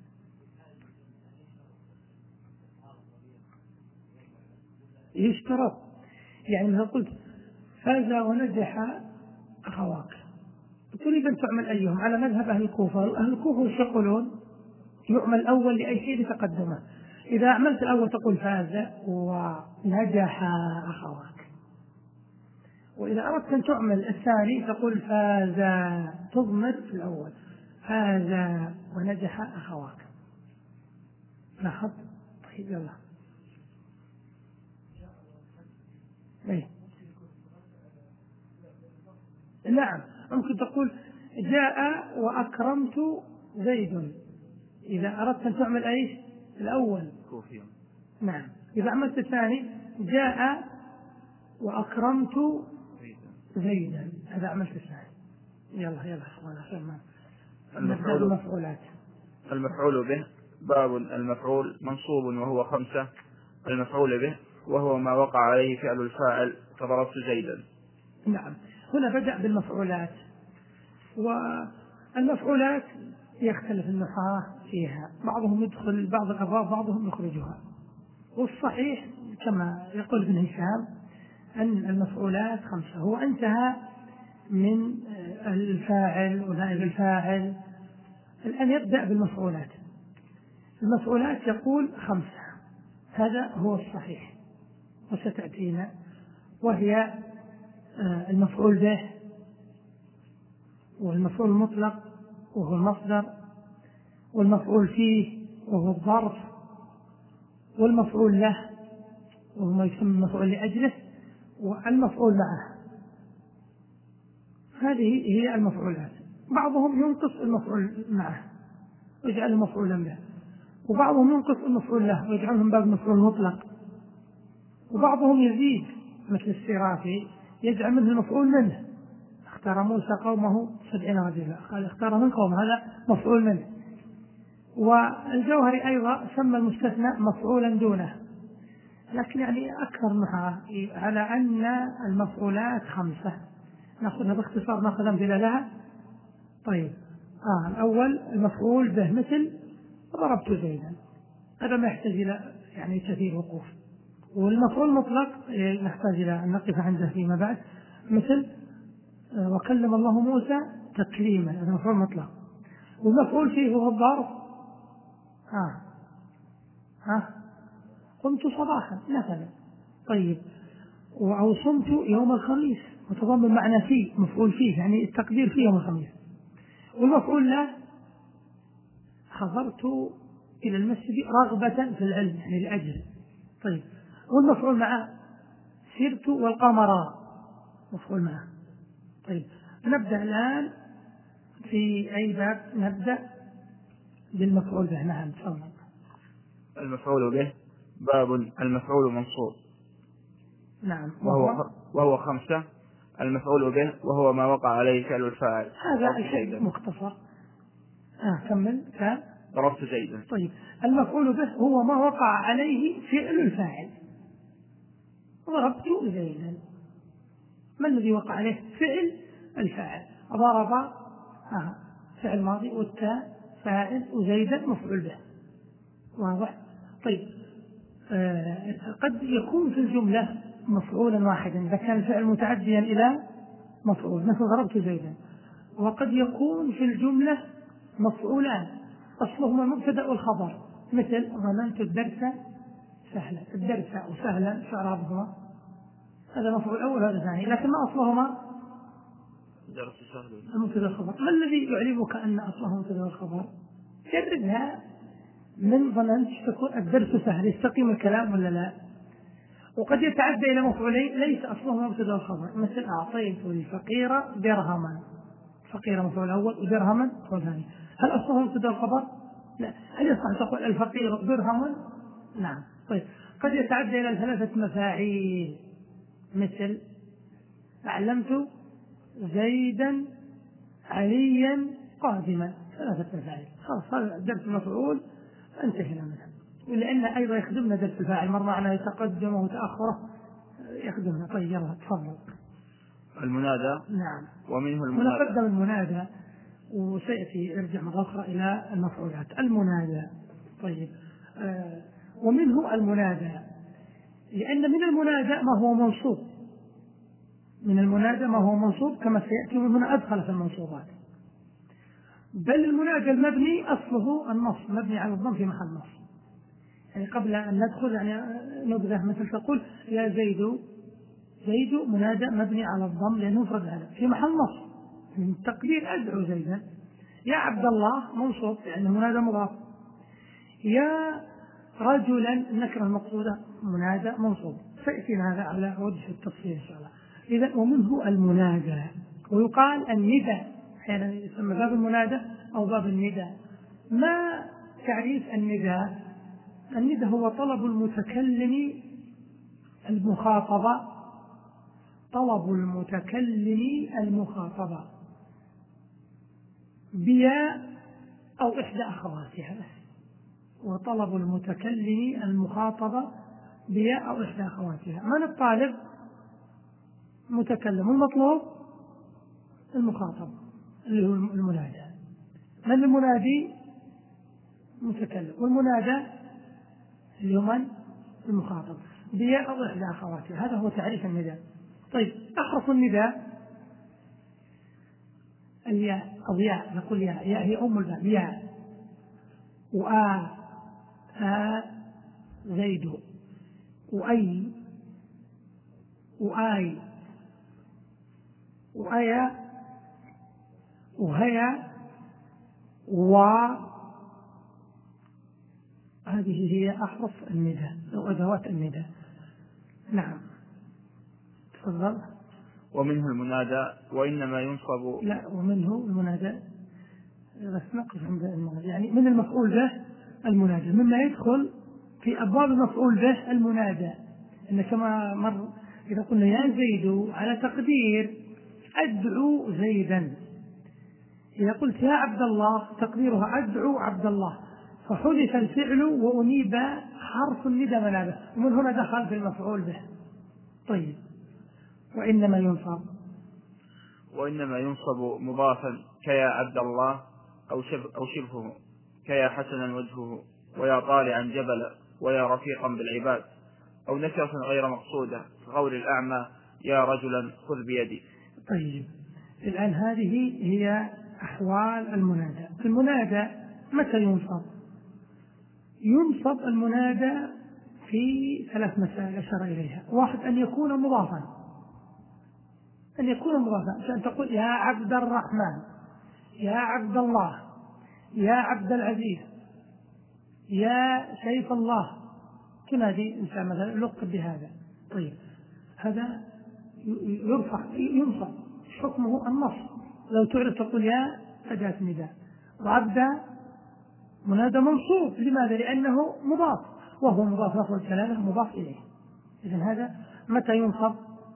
يشترط، يعني مثلا قلت فاز ونجح أخواك، تريد أن تعمل أيهم على مذهب أهل الكوفة. أهل الكوفة وش يقولون؟ يعمل الأول لأي شيء لتقدمه. إذا عملت الأول تقول فاز ونجح أخواك، وإذا أردت أن تعمل الثاني تقول فاز، تضمر في الأول فاز ونجح أخواك. لاحظ؟ طيب يلا. إيه؟ نعم، ممكن تقول جاء وأكرمت زيد. إذا أردت أن تعمل أيش؟ الأول كوفيا. نعم. إذا عملت الثاني جاء وأكرمت زيدا، هذا عملت الثاني. يلا يلا أخوانا. المفعول المفعولات. المفعول به باب المفعول منصوب وهو خمسة. المفعول به وهو ما وقع عليه فعل الفاعل كضربت زيدا. نعم، هنا بدأ بالمفعولات، والمفعولات يختلف النحاة فيها، بعضهم يدخل بعض الأبواب بعضهم يخرجها. والصحيح كما يقول ابن هشام أن المفعولات خمسة. هو انتهى من الفاعل ونائب الفاعل، الآن يبدأ بالمفعولات. المفعولات يقول خمسة، هذا هو الصحيح وستأتينا، وهي المفعول به، والمفعول المطلق وهو المصدر، والمفعول فيه وهو الظرف، والمفعول له وهو ما يسمى المفعول لأجله، والمفعول معه. هذه هي المفعولات. بعضهم ينقص المفعول معه ويجعله مفعولا به، وبعضهم ينقص المفعول له ويجعلهم باب مفعول مطلق، وبعضهم يزيد مثل السرافي يجعل منه المفعول منه. اختار موسى قومه سبعين رجلا، قال اختار من قوم، هذا مفعول منه. والجوهري أيضا سمى المستثنى مفعولا دونه. لكن يعني أكثر نحاة على أن المفعولات خمسة. نأخذها باختصار، نأخذ أمثلة لها. طيب آه الأول المفعول به مثل ضربت زيدا، هذا ما يحتاج إلى يعني كثير وقوف. والمفعول المطلق نحتاج إلى أن نقف عنده فيما بعد، مثل وكلم الله موسى تكليما، هذا مفعول مطلق. والمفعول فيه هو الظرف. ها ها قمت صباحا مثلا. طيب أو صمت يوم الخميس، متضمن معنى فيه، مفعول فيه يعني التقدير فيه يوم الخميس. والمفعول له حضرت إلى المسجد رغبة في العلم يعني لأجل. طيب والمفعول معه سرت والقمر مفعول معه. طيب نبدأ الآن في أي باب؟ نبدأ بالمفعول به. نعم تفضل. المفعول به باب المفعول منصوب. نعم. وهو, وهو خمسة. المفعول به وهو ما وقع عليه فعل الفاعل. هذا الحد مختصر. آه كمل. كان ضربت زيدا. طيب المفعول به هو ما وقع عليه فعل الفاعل. ضربت زيدا، ما الذي وقع عليه؟ فعل الفاعل. ضرب آه فعل ماضي، والتاء فاعل، وزيدا مفعول به. واضح؟ طيب آه قد يكون في الجملة مفعولا واحدا إذا كان الفعل متعديا إلى مفعول، مثل ضربت زيدا. وقد يكون في الجملة مفعولان أصلهما المبتدأ والخبر، مثل ظننت الدرس سهلا. الدرس وسهلا شعرابهما هذا مفعول أول هذا ثاني، لكن ما أصلهما المبتدأ والخبر. ما الذي يعلمك أن أصلهما المبتدأ والخبر؟ جربها من ظننت تكون الدرس سهل، يستقيم الكلام ولا لا؟ وقد يتعدى إلى مفعولين ليس أصله مبتدأ وخبر، مثل أعطيت الفقير درهما، فقير مفعول أول ودرهما مفعول ثاني، هل أصله مبتدأ وخبر؟ لا. هل يصح تقول الفقير درهم؟ نعم. طيب قد يتعدى إلى ثلاثة مفاعيل، مثل علمت زيدا عليا قادما، ثلاثة مفاعيل، خلاص هذا درس مفعول انتهينا منه، ولأن أيضا يخدمنا درس الفاعل، مر معنا تقدمه وتأخره يخدمنا. طيب يلا تفضل. المنادى. نعم. ومنه المنادى. ونقدم المنادى وسيأتي ارجع مرة أخرى إلى المفعولات. المنادى. طيب آه ومنه المنادى، لأن من المنادى ما هو منصوب، من المنادى ما هو منصوب كما سيأتي، ومن هنا أدخل في المنصوبات. بل المنادى المبني أصله النصب، مبني على الضم في محل نصب. يعني قبل أن ندخل يعني نبذة، مثل تقول يا زيد، زيد منادى مبني على الضم لأنه مفرد هذا في محل نصب، من تقدير أدعو زيدا. يا عبد الله منصوب لأنه منادى مضاف. يا رجلا النكرة المقصودة منادى منصوب، سيأتينا هذا على وجه التفصيل إن شاء الله. إذا ومنه المنادى، ويقال الندى، أحيانا يسمى باب المنادى أو باب الندى. ما تعريف الندى؟ الندى هو طلب المتكلم المخاطبة، طلب المتكلم المخاطبة بيا أو إحدى أخواتها، وطلب المتكلم المخاطبة بيا أو إحدى أخواتها. من الطالب؟ متكلم، المطلوب المخاطب اللي هو المنادى. من المنادي؟ متكلم، والمنادى اللي هو من؟ المخاطب بيا أو إحدى أخواتها. هذا هو تعريف النداء. طيب أحرف النداء الياء أو ياء، نقول ياء، ياء هي أم الباء، ياء وآ آ زيد وأي وآي وآيا وهيا و، هذه هي أحرف النداء أو أدوات النداء. نعم تفضل. ومنه المنادى وإنما ينصب. لا، ومنه المنادى بس نقف عند المنادى، يعني من المفعول به المنادى، مما يدخل في أبواب المفعول به المنادى. إن كما مر إذا قلنا يا زيد على تقدير أدعو زيدا، إذا قلت يا عبد الله تقديرها أدعو عبد الله، فحذف الفعل وأنيب حرف الندى منابه، ومن هنا دخل في المفعول به. طيب وإنما ينصب. وإنما ينصب مضافا كيا عبد الله أو شبه, أو شبهه، كيا حسنا وجهه، ويا طالعا جبلا، ويا رفيقا بالعباد، أو نكرة غير مقصودة كقول الأعمى يا رجلا خذ بيدي. طيب الآن هذه هي أحوال المنادى. المنادى متى ينصب؟ ينصب المنادى في ثلاث مسائل أشار إليها. واحد أن يكون مضافا، أن يكون مضافا، فأن تقول يا عبد الرحمن، يا عبد الله، يا عبد العزيز، يا سيف الله، تنادي إنسان مثلا لقب بهذا. طيب هذا يرفع ينصب، حكمه النصب. لو تعرف تقول يا أداة نداء، وعبد منادى منصوب. لماذا؟ لأنه مضاف، وهو مضاف لفظ الكلام مضاف إليه. إذن هذا متى ينصب؟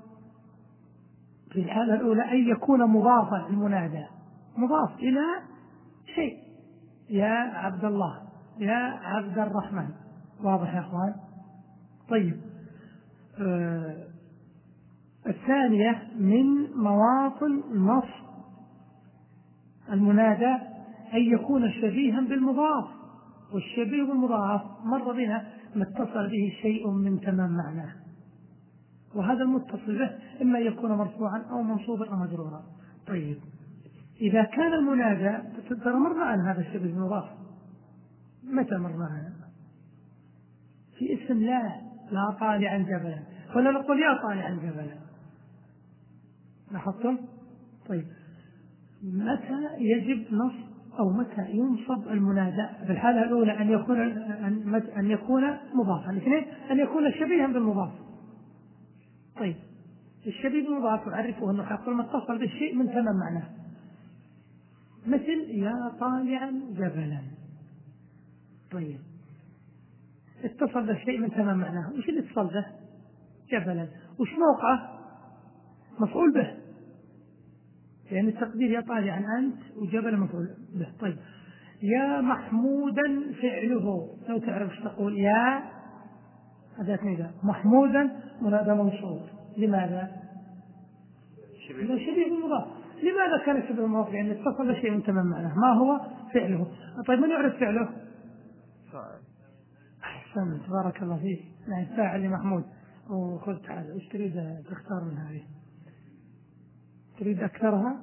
في الحالة الأولى أن يكون مضافا، المنادى مضاف إلى شيء، يا عبد الله، يا عبد الرحمن. واضح يا أخوان؟ طيب آه الثانية من مواطن نصب المنادى أن يكون شبيها بالمضاف، والشبيه بالمضاف مر بنا ما اتصل به شيء من تمام معناه، وهذا المتصل به إما يكون مرفوعا أو منصوبا أو مجرورا. طيب إذا كان المنادى ترى مرنا عن هذا الشبيه بالمضاف، متى مرنا عنه؟ في اسم لا، لا طالعا جبلا، ولا نقول يا طالعا جبلا، لاحظتم؟ طيب متى يجب نصب أو متى ينصب المنادى؟ في الحالة الأولى أن يكون أن يكون مضافا، اثنين أن يكون شبيها بالمضاف. طيب الشبيه بالمضاف يعرفه أنه حيقول ما اتصل بالشيء من تمام معناه، مثل يا طالعا جبلا. طيب اتصل بالشيء من تمام معناه، وش اللي اتصل به؟ جبلا. وش موقعه؟ مفعول به، يعني التقدير يا طالعا أنت وجبل مفعول به. طيب يا محمودا فعله، لو تعرف ايش تقول يا أداة نداء، محمودا منادى منصوب. لماذا؟ لأنه شبيه بالمضاف. لماذا كان شبيه بالمضاف؟ يعني اتصل بشيء من تمام معناه. ما هو فعله؟ طيب من يعرف فعله؟ فاعل. أحسنت بارك الله فيك. يعني فاعل لمحمود. وخذ تعال ايش تريد تختار من هذه؟ تريد أكثرها؟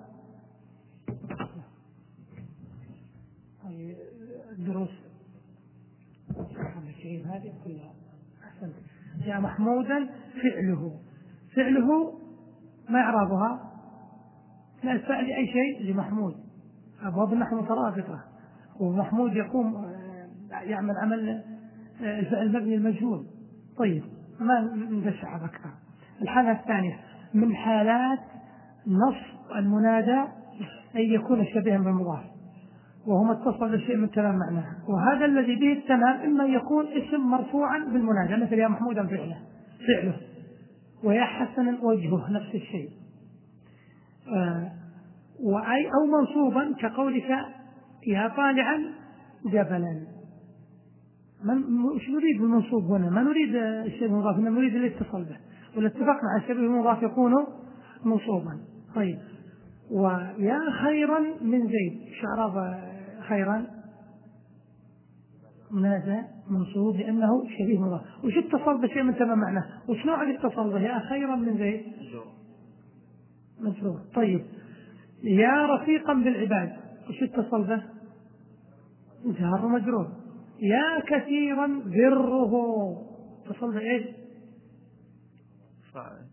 الدروس هذه كلها. أحسنت. يا محمودا فعله، فعله ما إعرابها؟ لا الفعل أي شيء لمحمود، أبواب النحو مترابطة، ومحمود يقوم يعمل عمل الفعل المبني المجهول. طيب ما ندشع أكثر. الحالة الثانية من حالات نصب المنادى أن يكون شبيها بالمضاف، وهو متصل بالشيء من تمام معناه، وهذا الذي به التمام إما يكون اسم مرفوعا بالمنادى مثل يا محمودا فعله فعله، ويا حسنا وجهه نفس الشيء، آه وأي أو منصوبا كقولك يا طالعا جبلا. مش نريد المنصوب هنا، ما نريد الشيء المضاف، إنما نريد الاتصال به، والاتفاق مع الشيء المضاف يكون منصوبا. طيب ويا خيرا من زيد، شعراء خيرا منادى منصوب لأنه شبيه مضاف. وش اتصل بشيء من تمام معناه؟ وش نوع الاتصال به؟ يا خيرا من زيد مجرور. طيب يا رفيقا بالعباد، وش اتصل به؟ جار مجرور. يا كثيرا بره، اتصل بايش؟ فاعل.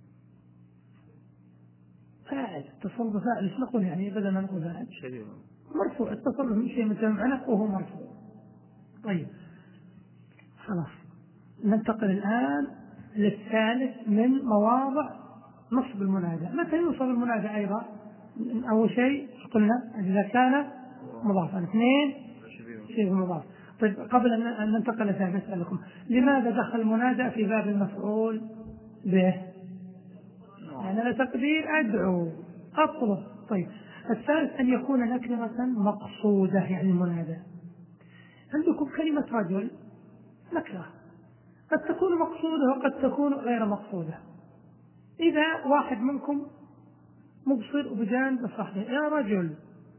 فاعل، اتصل بفاعل. ايش نقول يعني بدل ما نقول فاعل؟ شبيه مرفوع، اتصل بشيء من تمام معناه وهو مرفوع. طيب خلاص ننتقل الآن للثالث من مواضع نصب المنادى. متى ينصب المنادى أيضا؟ أول شيء قلنا إذا كان مضافا، اثنين شبيه مضاف. طيب قبل أن ننتقل لثالث أسألكم لماذا دخل المنادى في باب المفعول به؟ يعني لا تقدير أدعو أطلب. طيب الثالث أن يكون نكرة مقصودة، يعني المنادى عندكم كلمة رجل نكرة قد تكون مقصودة وقد تكون غير مقصودة. إذا واحد منكم مبصر وبجانب صحيح يا رجل،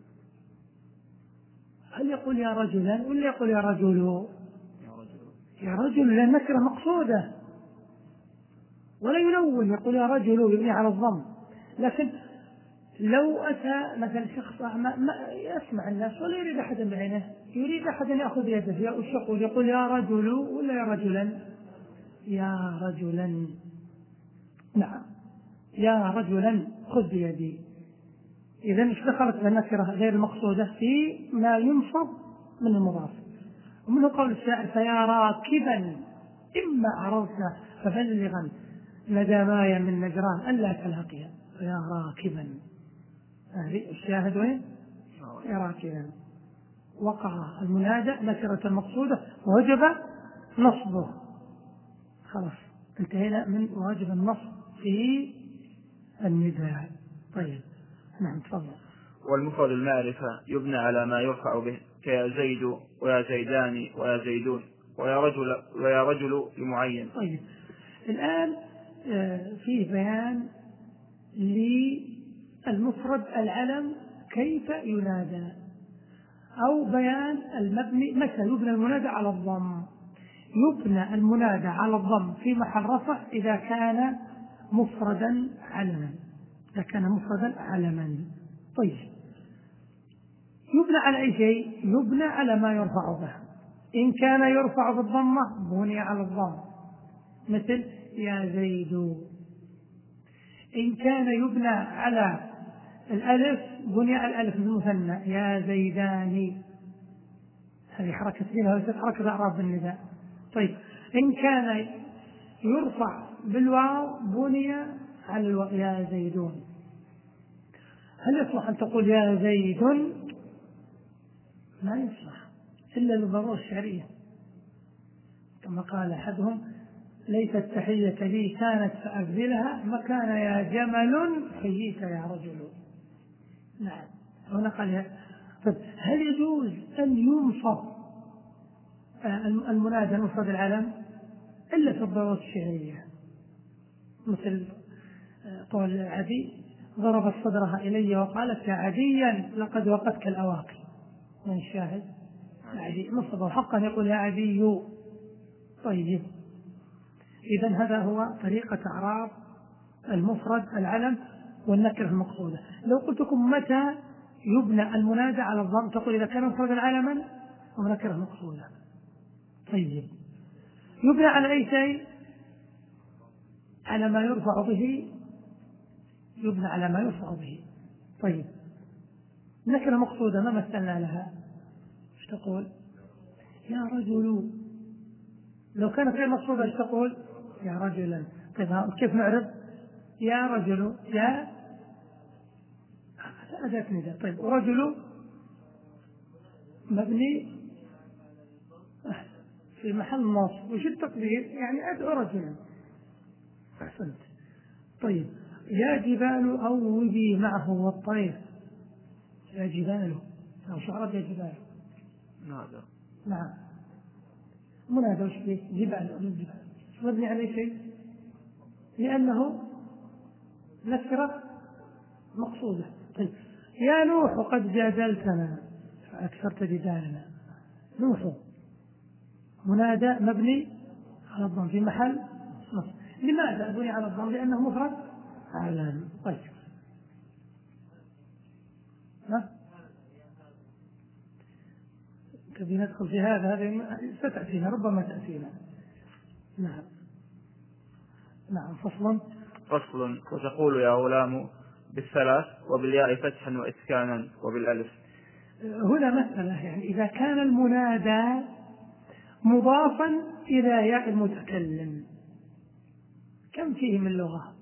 هل يقول يا رجلا ولا يقول يا رجل؟ يا رجل لأن نكرة مقصودة، ولا يلون يقول يا رجل يبني على الضم. لكن لو أتى مثلا شخص ما يسمع الناس ولا يريد أحد بعينه، يريد أحد يأخذ يده، وش يقول؟ يقول يا رجل ولا يا رجلا؟ يا رجلا. نعم يا رجلا خذ بيدي. إذا مش دخلت النكرة غير المقصودة في ما ينصب من المضاف. ومنه قول الشاعر فيا راكبا إما عرضنا فبلغا ندمايا من نجران ألا تلهقيا. فيا راكبا، هذه الشاهد وين؟ يا راكبا. وقع المنادى نكرة المقصودة ووجب نصبه. خلاص انتهينا من واجب النصب في النداء. طيب نعم تفضل. والمفرد المعرفة يبنى على ما يرفع به كيا زيد ويا زيدان ويا زيدون ويا رجل ويا رجل لمعين. طيب الآن فيه بيان للمفرد العلم كيف ينادى، أو بيان المبني متى يبنى المنادى على الضم. يبنى المنادى على الضم في محل رفع إذا كان مفردا علما، إذا كان مفردا علما. طيب يبنى على أي شيء؟ يبنى على ما يرفع به. إن كان يرفع بالضمة بني على الضم مثل يا زيد. إن كان يبنى على الألف بني الألف المثنى يا زيدان، هذه حركة فيها وليست حركة إعراب بالنداء. طيب إن كان يرفع بالواو بني على الواو يا زيدون. هل يصلح أن تقول يا زيد؟ ما يصلح إلا للضرورة الشعرية، كما قال أحدهم ليس التحية لي كانت فأبذلها مكان يا جمل حييت يا رجل. نعم هنا قال. هل يجوز أن ينصب المنادى مفرد العلم إلا في الضرورة الشعرية، مثل قول عدي ضربت صدرها إلي وقالت يا عديا لقد وقتك الأواقي، من الشاهد عدي نصبه حقا يقول يا عدي. طيب إذن هذا هو طريقة إعراب المفرد العلم والنكرة المقصودة. لو قلت لكم متى يبنى المنادى على الضم تقول إذا كان مفردا علما أو نكرة مقصودة. طيب يبنى على أي شيء؟ على ما يرفع به، يبنى على ما يرفع به. طيب نكرة مقصودة ما مثلنا لها، ايش تقول؟ يا رجل. لو كانت غير مقصودة ايش تقول؟ يا رجلا. طيب كيف نعرف؟ يا رجل يا أداة نداء. طيب ورجل مبني في محل نصب، وش التقدير؟ يعني أدعو رجلا. أحسنت. طيب يا جبال أوبي معه والطير. يا جبال أو شعرت يا جبال. نعم نعم منادى وش فيه؟ جبال الجبال مبني على شيء لأنه نكرة مقصودة. طيب يا نوح قد جادلتنا فأكثرت جدالنا. نوح منادى مبني على الضم في محل نصب. لماذا بني على الضم؟ لأنه مفرد علم. طيب ها تبي ندخل في هذا؟ هذا ستأتينا ربما تأتينا. نعم نعم. فصل فصل وتقول يا غلام بالثلاث وبالياء فتحا وإسكانا وبالألف. هنا مسألة، يعني إذا كان المنادى مضافا إلى ياء المتكلم كم فيه من لغة؟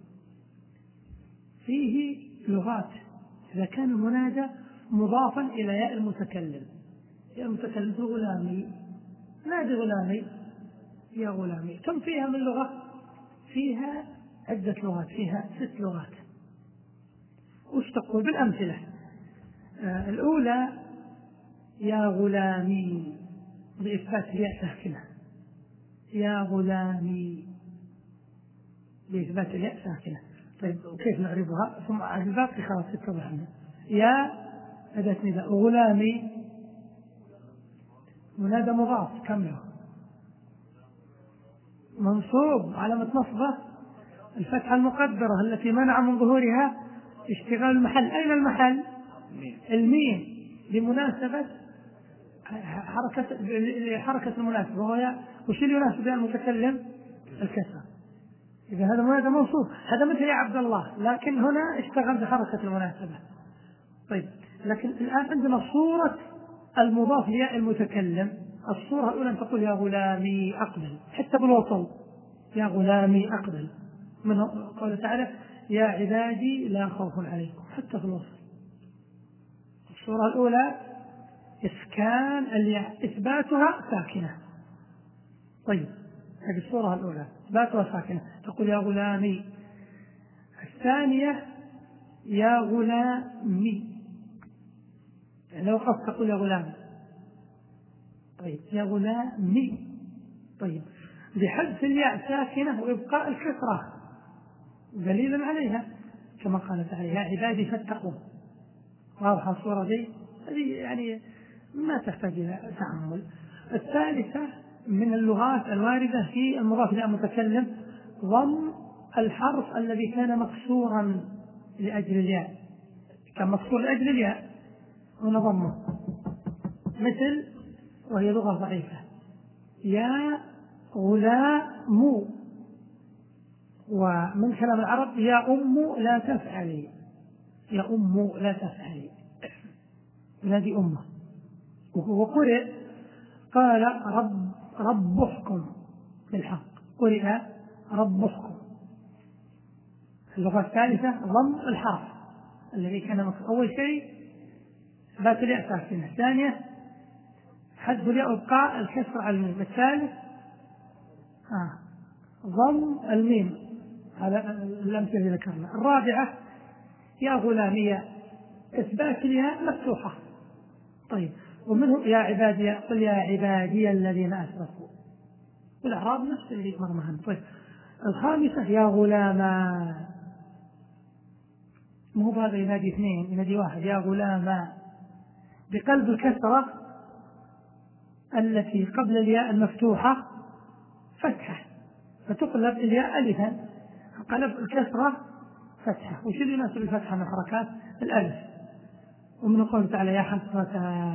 فيه لغات. إذا كان المنادى مضافا إلى ياء المتكلم، يا المتكلم غلامي، نادي غلامي يا غلامي، كم فيها من لغة؟ فيها عدة لغات، فيها ست لغات. وش تقول بالأمثلة؟ آه الأولى يا غلامي بإثبات الياء ساكنة، يا غلامي بإثبات الياء ساكنة. طيب وكيف نعرفها؟ ثم الباقي خلاص اتضح لنا. يا أداة نداء، غلامي منادى مضاف كم له؟ منصوب علامة نصبه الفتحة المقدرة التي منع من ظهورها اشتغال المحل. أين المحل؟ الميم لمناسبة حركة حركة المناسبة، وهي وش اللي يناسب المتكلم؟ الكسر. إذا هذا منادى منصوب، هذا مثل يا عبد الله، لكن هنا اشتغل بحركة المناسبة. طيب لكن الآن عندنا صورة المضاف لياء المتكلم. الصورة الأولى أن تقول يا غلامي أقبل، حتى بالوصل يا غلامي أقبل، من قوله تعالى يا عبادي لا خوف عليكم، حتى في الوصل. الصورة الأولى إسكان الياء إثباتها ساكنة. طيب هذه الصورة الأولى إثباتها ساكنة، تقول يا غلامي. الثانية يا غلامي، يعني لو قصت تقول يا غلام. طيب يا غلامي. طيب بحذف الياء ساكنة وإبقاء الكسرة دليلا عليها، كما قال تعالى يا عبادي فاتقون. واضحة الصورة دي؟ هذه يعني ما تحتاج إلى تأمل. الثالثة من اللغات الواردة في المضاف إلى المتكلم ضم الحرف الذي كان مكسورا لأجل الياء، كان مكسور لأجل الياء ونضمه، مثل وهي لغة ضعيفة يا غلام، ومن كلام العرب يا أم لا تفعلي، يا أم لا تفعلي، ينادي أمه. وقرئ قال رب رب احكم بالحق، قرئ رب احكم. اللغة الثالثة ضم الحرف الذي كان أول شيء ذات الياء ساكنة، الثانية حذف الياء وابقاء الكسر على الميم، الثالث آه. ضم الميم، هذا الأمثلة اللي ذكرنا. الرابعة يا غلامية، إثبات الياء مفتوحة. طيب، ومنه يا عبادي، قل يا عبادي الذين أسرفوا، والأعراب نفس اللي مرمهم. طيب، الخامسة يا غلاما، مو هذا ينادي اثنين، ينادي واحد، يا غلاما بقلب الكسرة التي قبل الياء المفتوحة فتحة، فتقلب الياء ألفا، قلب الكسرة فتحة. وش اللي يناسب الفتحة من حركات الألف؟ ومن قوله تعالى يا حسرة،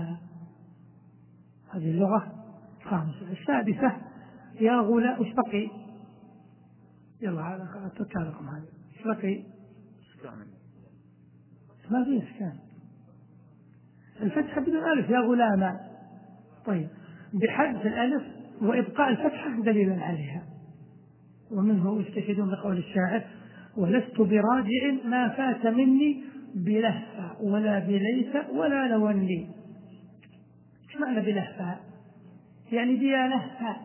هذه اللغة الخامسة. السادسة يا غلام، وش بقي؟ يلا هذا تتابعكم، هذا وش بقي؟ ما في إسكان، الفتحة بدون ألف، يا غلاما. طيب، بحذف الألف وإبقاء الفتحة دليلا عليها. ومنه يستشهدون بقول الشاعر ولست براجع ما فات مني بلهفة ولا بليث ولا لوني. ايش معنى بلهفة؟ يعني بيا لهفة،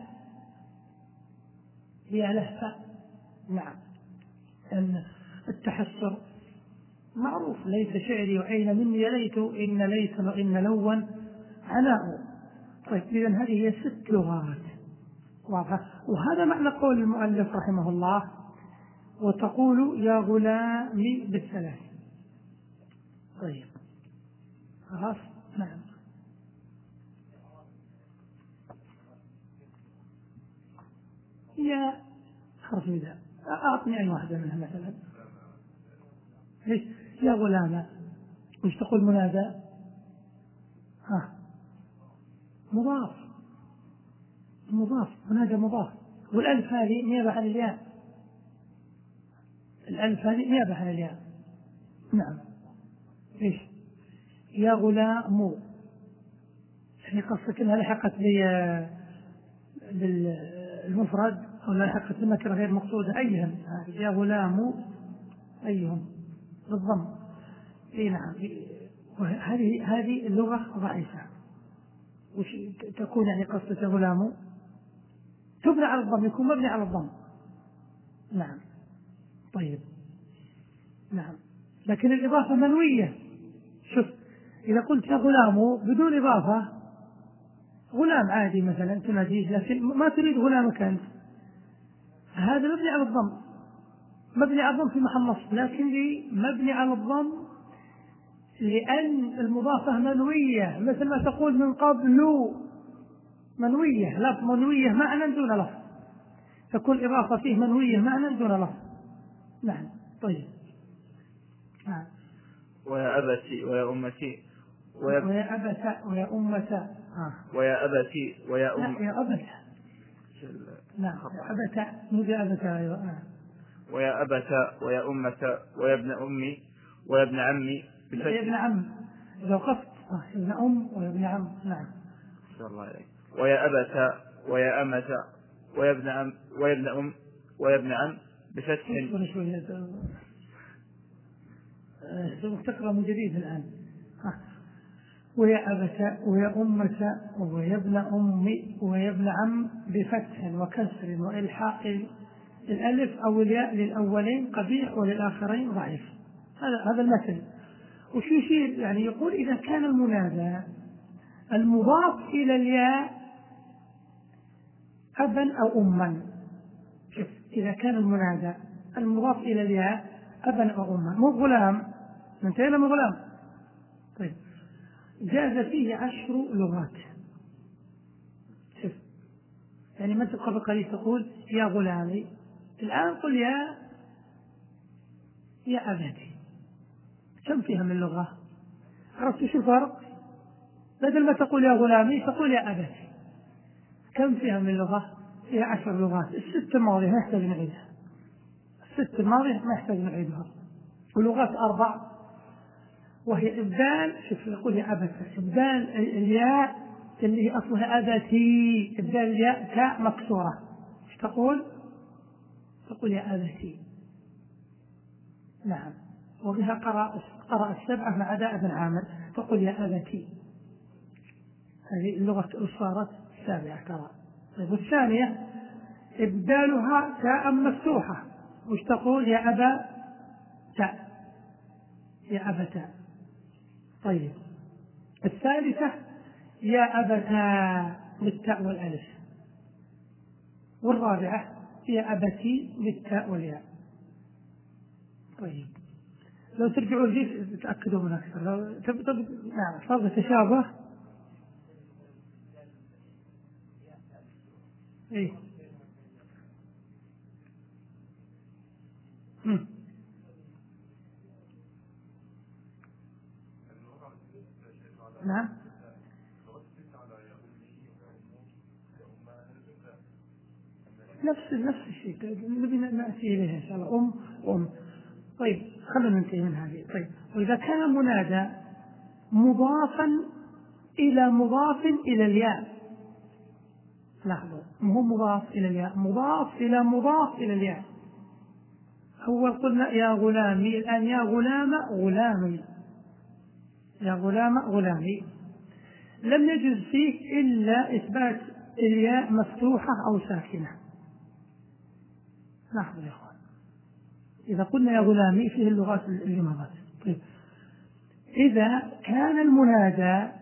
بيا لهفة. نعم، أن التحسر معروف، ليس شعري وأين مني ليت، إن ليت وإن لون عناء. طيب، إذن هذه هي ست لغات واضحة. وهذا معنى قول المؤلف رحمه الله وتقول يا غلامي بالثلاث. طيب خلاص. نعم. يا حرف نداء، أعطني أي واحدة منها مثلا. ليش يا غلامة؟ وش تقول منادى؟ ها، مضاف، مضاف، منادى مضاف. والألف هذه نيابة عن الياء، الألف هذه نيابة عن الياء. نعم. إيش يا غلام؟ يعني قصدك أنها لحقت بالمفرد أو لحقت بالنكرة غير مقصودة؟ أيهم يا غلام، أيهم بالضم. إيه نعم. هذه هذه اللغة ضعيفة. وش تكون يعني قصدك يا غلام؟ تبنى على الضم، يكون مبني على الضم. نعم. طيب. نعم، لكن الإضافة منوية. شوف، إذا قلت يا غلام بدون إضافة، غلام عادي مثلا تناديه، لكن ما تريد غلامك أنت، هذا مبني على الضم، مبني على الضم في محل نصب. لكن لي مبني على الضم لأن المضافة منوية، مثل ما تقول من قبل منوية، لفظ منوية معنى دون لفظ، تكون إضافة فيه منوية معنى دون لفظ. نعم. طيب. نعم. ويا أبتي ويا أمتي ويا, ويا أبتا ويا أمتا. آه. ويا أبتي ويا أم لا، يا أبتا. نعم، أبتا مو أبتا. أيوة. آه. ويا أبتا ويا أمتا ويا ابن أمي ويا ابن عمي. يا ابن عم إذا وقفت، آه. ابن أم ويا ابن عم. نعم. شاء الله عليك. ويا أبتا ويا أمتا ويا ابن أم ويا ابن أم ويا ابن عم بفتح. شوي شوي تقرأ من جديد الآن. ويا أبتا ويا أمتا ويا ابن أمي ويا ابن عم بفتح وكسر وإلحاق الألف أو الياء للأولين قبيح وللآخرين ضعيف. هذا هذا المثل. وش يشير يعني؟ يقول إذا كان المنادى المضاف إلى الياء أبا أو أما. شوف، إذا كان المنادى المضاف إلى الياء أبا أو أما، مو غلام، انتهينا من غلام. طيب، جاز فيه عشر لغات. شوف، يعني ما تبقى بقليل تقول يا غلامي، الآن قل يا يا أبتي، كم فيها من لغة؟ عرفت شو الفرق؟ بدل ما تقول يا غلامي تقول يا أبتي، كم فيها من لغة؟ فيها عشر لغات. الست الماضية ما يحتاج نعيدها، الست الماضية ما يحتاج نعيدها. ولغات أربع وهي إبدال. شوف يقول يا أبت، إبدال الياء اللي هي أصلها أبتي، إبدال الياء تاء مكسورة. ايش تقول؟ تقول يا أبتي. نعم. وبها قرأ قرأ السبعة مع أداء بن عامر، تقول يا أبتي. هذه اللغة صارت السابعة قراء. طيب والثانية إبدالها تاء مفتوحة، وش تقول؟ يا أبا تاء، يا أبتا. طيب الثالثة يا أبتا بالتاء والألف، والرابعة يا أبتي بالتاء والياء. طيب لو ترجعوا لي تتأكدوا من أكثر. لو تب تب نعم صار تشابه. إيه مم. نعم نفس نفس الشيء نبي نأتي إليها إن شاء الله. أم وأم. طيب خلينا ننتهي من هذه. طيب وإذا كان منادى مضافا إلى مضاف إلى الياء، لاحظوا مو مضاف إلى الياء، مضاف إلى مضاف إلى الياء. أول قلنا يا غلامي، الآن يا غلام غلامي، يا غلام غلامي. لم يجوز فيه إلا إثبات الياء مفتوحة أو ساكنة. لاحظوا يا أخوان، إذا قلنا يا غلامي فيه اللغات اللي مضت. طيب إذا كان المنادى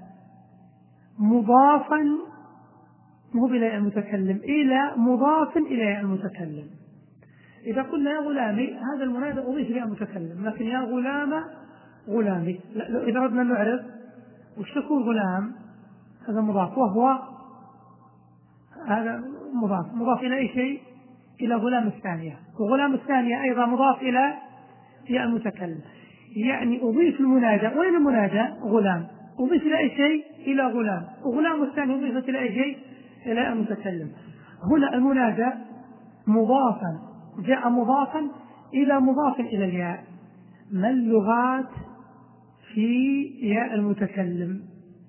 مضافا مو إلى المتكلم إلى مضاف إلى المتكلم، إذا قلنا يا غلامي هذا المنادى أضيف إلى المتكلم، لكن يا غلام غلامي إذا أردنا نعرف وش تكون غلام، هذا مضاف، وهو هذا مضاف مضاف إلى أي شيء؟ إلى غلام الثانية، وغلام الثانية أيضا مضاف إلى يا المتكلم. يعني أضيف المنادى، وين المنادى؟ غلام، أضيف إلى أي شيء؟ إلى غلام، وغلام الثاني أضيفت إلى أي شيء؟ إلى المتكلم. هنا المنادى مضافا، جاء مضافا إلى مضاف إلى الياء. ما اللغات في ياء المتكلم؟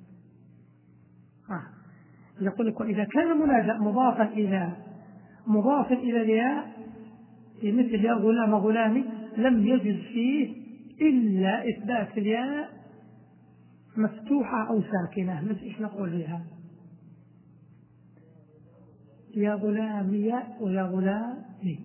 آه. يقول لك إذا كان المنادى مضافا إلى مضاف إلى الياء في مثل يا غلام غلامي، لم يجد فيه إلا إثبات الياء مفتوحة أو ساكنة. مثل إيش نقول فيها؟ يا غلامي ويا غلامي،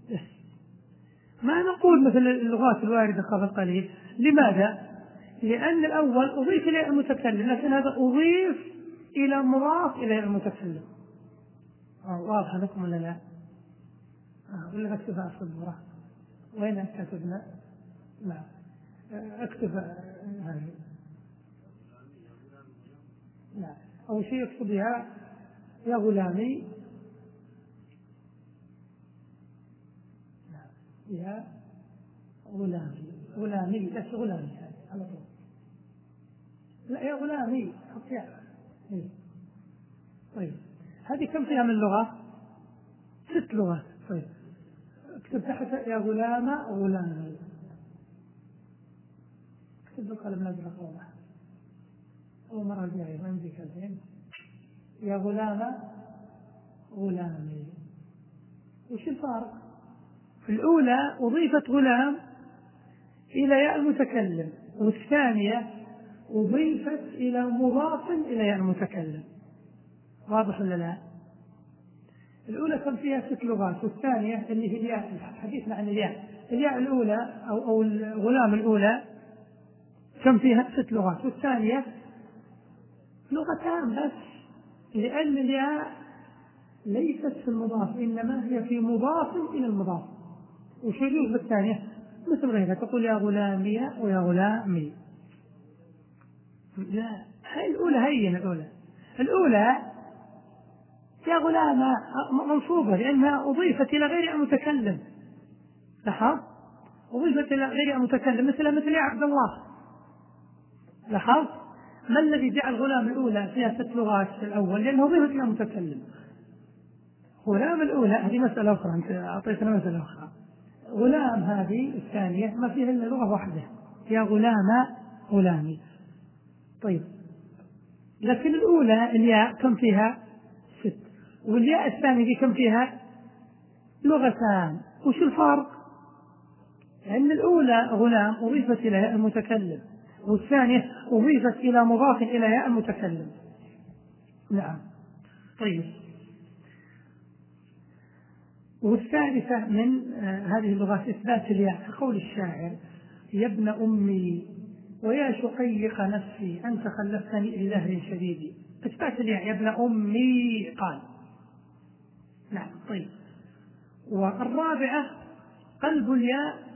ما نقول مثل اللغات الواردة قبل قليل. لماذا؟ لأن الأول أضيف إلى المتكلم، لكن هذا أضيف إلى مضاف إلى المتكلم. آه واضح لكم ولا لا؟ آه ولا أكتبها في الصورة؟ وين كتبنا؟ لا أكتب هذه. لا أول شيء أكتب يا يا غلامي، يا غلامي غلامي بس غلامي على طول. لا يا غلامي حط يا. طيب هذه كم فيها من لغة؟ ست لغات. طيب اكتب تحت يا غلام غلامي، اكتب بالقلم الازرق واضح. أول مرة الجاية ما يمديك الحين. يا غلام غلامي. وش الفارق؟ في الأولى أضيفت غلام إلى ياء المتكلم، والثانية أضيفت إلى مضاف إلى ياء المتكلم. واضح ولا لا؟ الأولى كان فيها ست لغات، والثانية اللي هي الياء، حديثنا عن الياء، الياء الأولى أو أو الغلام الأولى كان فيها ست لغات، والثانية لغتان بس، لأن الياء ليست في المضاف إنما هي في مضاف إلى المضاف. وش يجوز بالثانية؟ مثل غيرها، تقول يا غلامي ويا غلامي. لا هاي الأولى، هي الأولى الأولى يا غلام منصوبة لأنها أضيفت إلى غير المتكلم. لاحظ؟ أضيفت إلى غير المتكلم، مثل مثل يا عبد الله. لاحظ؟ ما الذي جعل غلام الأولى فيها ست لغات في الأول؟ لأنه أضيفت إلى المتكلم. غلام الأولى هذه مسألة أخرى، أنت أعطيتنا مسألة أخرى. غلام هذه الثانية ما فيها إلا لغة واحدة، يا غلام غلامي. طيب، لكن الأولى الياء كم فيها؟ ست، والياء الثانية دي كم فيها؟ لغتان. وش الفرق؟ لأن الأولى غلام أضيفت إلى ياء المتكلم، والثانية أضيفت إلى مضاف إلى ياء المتكلم. نعم. طيب، والثالثة من آه هذه اللغات إثبات الياء في قول الشاعر: يا ابن أمي ويا شقيق نفسي أنت خلفتني لدهر شديد. إثبات الياء يا ابن أمي قال. نعم. طيب، والرابعة قلب الياء،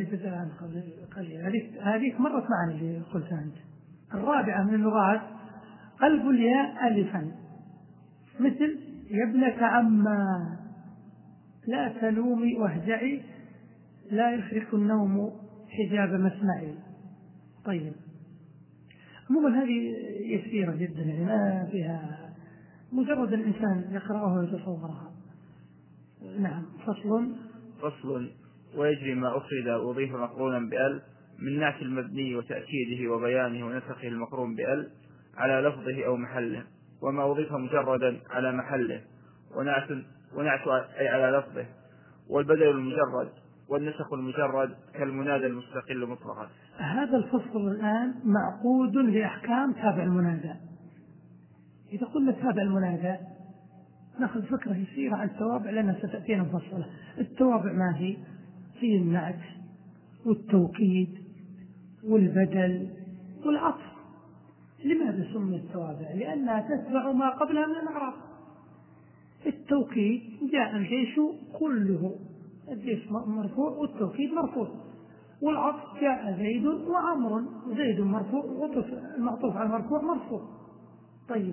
هذه هذه مرت معنا اللي قلتها أنت. الرابعة من اللغات قلب الياء ألفا، مثل يا ابنة عما لا تلومي واهجعي لا يخرق النوم حجاب مسمعي. طيب، عموما هذه يسيرة جدا، يعني ما فيها، مجرد الإنسان يقرأها ويتصورها. نعم. فصل. فصل. ويجري ما أخرج وأضيف مقرونا بأل من نعت المبني وتأكيده وبيانه ونسخه المقرون بأل على لفظه أو محله، وما أضيف مجردا على محله ونعت ونعت أي على لفظه، والبدل المجرد والنسخ المجرد كالمنادى المستقل مطلقا. هذا الفصل الآن معقود لأحكام تابع المنادى. إذا قلنا تابع المنادى نأخذ فكرة يسيرة عن التوابع لأنها ستأتينا مفصلة. التوابع ما هي؟ هي النعت والتوكيد والبدل والعطف. لماذا سميت التوابع؟ لأنها تتبع ما قبلها من الأعراف. التوكيد جاء الجيش كله، الجيش مرفوع والتوكيد مرفوع. والعطف جاء زيد وعمر، زيد مرفوع والمعطوف على المرفوع مرفوع. طيب،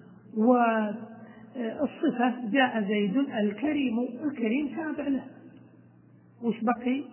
والصفة جاء زيد الكريم، الكريم تابع له. وش بقي؟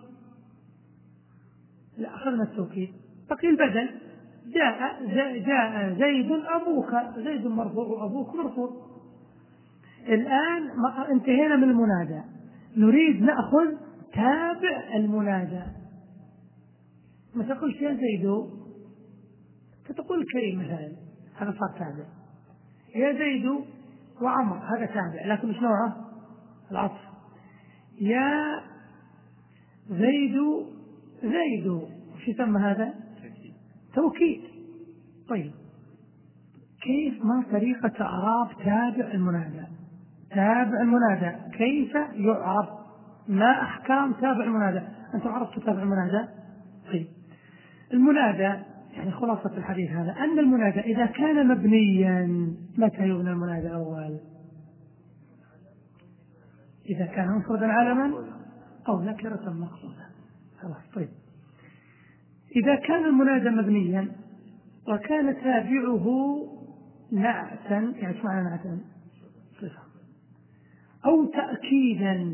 لا، أخذنا التوكيد، بقي البدل. جاء جاء زيد أبوك، زيد مرفوع وأبوك مرفوع. الآن انتهينا من المنادى، نريد نأخذ تابع المنادى. ما تقولش يا زيد، فتقول كريم مثلا، هذا صار تابع. يا زيد وعمر، هذا تابع لكن مش نوعه؟ العطف. يا زيد زيد، وش يسمى هذا؟ توكيد. طيب، كيف، ما طريقة إعراب تابع المنادى؟ تابع المنادى كيف يعرف؟ ما أحكام تابع المنادى؟ أنت عرفت تابع المنادى؟ طيب، المنادى يعني خلاصة الحديث هذا أن المنادى إذا كان مبنيا، متى يبنى المنادى الأول؟ إذا كان مفردا علما أو نكرة مقصودة. خلاص. طيب، إذا كان المنادى مبنيا وكان تابعه نعتا، يعني ايش معنى نعتا؟ صفة، أو تأكيدا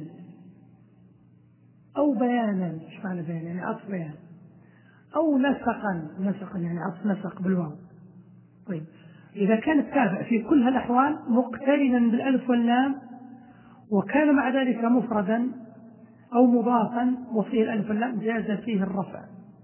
أو بيانا، ايش معنى بيان؟ يعني عطف بيان، أو نسقا، نسقا يعني عطف نسق بالواو. طيب، إذا كان التابع في كل هالأحوال مقترنا بالألف واللام وكان مع ذلك مفردا أو مضافا وفيه الألف واللام، جاز فيه الرفع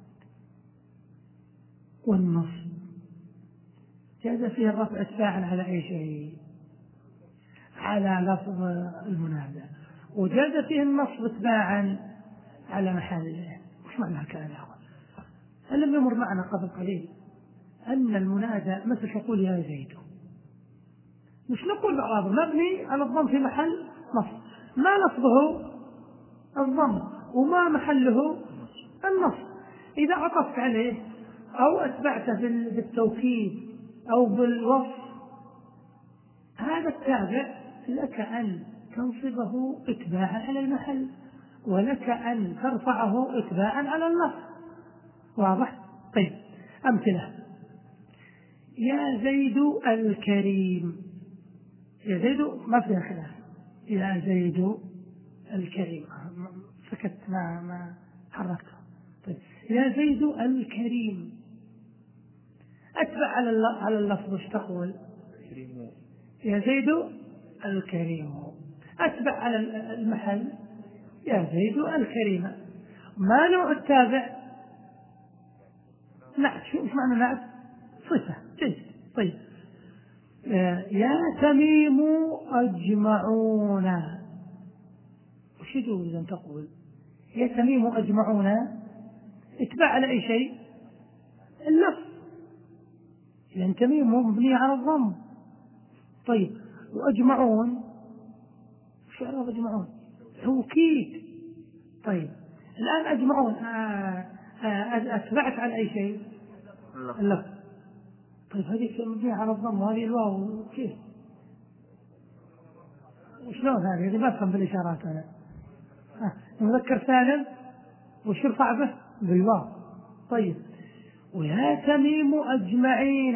والنصب. جاز فيه الرفع اتباعا على أي شيء؟ على لفظ المنادى. وجاز فيه النصب اتباعا على محله. وش معنى الكلام يا أخوان؟ هل لم يمر معنا قبل قليل أن المنادى مثل تقول يا زيد، مش نقول بعض مبني على الضم في محل نصب، ما نصبه الضم وما محله النصب. إذا عطفت عليه أو أتبعته بالتوكيد أو بالوصف، هذا التابع لك أن تنصبه اتباعا على المحل، ولك أن ترفعه اتباعا على اللفظ. واضح؟ طيب، أمثلة: يا زيد الكريم، يا زيد ما فيها خلاف، يا زيد الكريم، سكت ما ما حركته. طيب، يا زيد الكريم، أتبع على على اللفظ وش تقول؟ يا زيد الكريم. أتبع على المحل يا زيد الكريم. ما نوع التابع؟ نعت. شو معنى نعت؟ صفة. جيد. طيب آه يا تميم أجمعون، وش يجوز أن تقول يا تميم أجمعون؟ اتبع على أي شيء؟ اللفظ، لأن تميم مبني على الضم. طيب وأجمعون وش أعرف أجمعون؟ توكيد. طيب الآن أجمعون آه آه أتبعت على أي شيء؟ اللفظ. طيب هذه مبنية على الضم وهذه الواو كيف؟ وشلون هذه؟ هذه ما أفهم بالإشارات أنا. آه. مذكر سالم وش يرفع به؟ بالواو. طيب ويا تميم أجمعين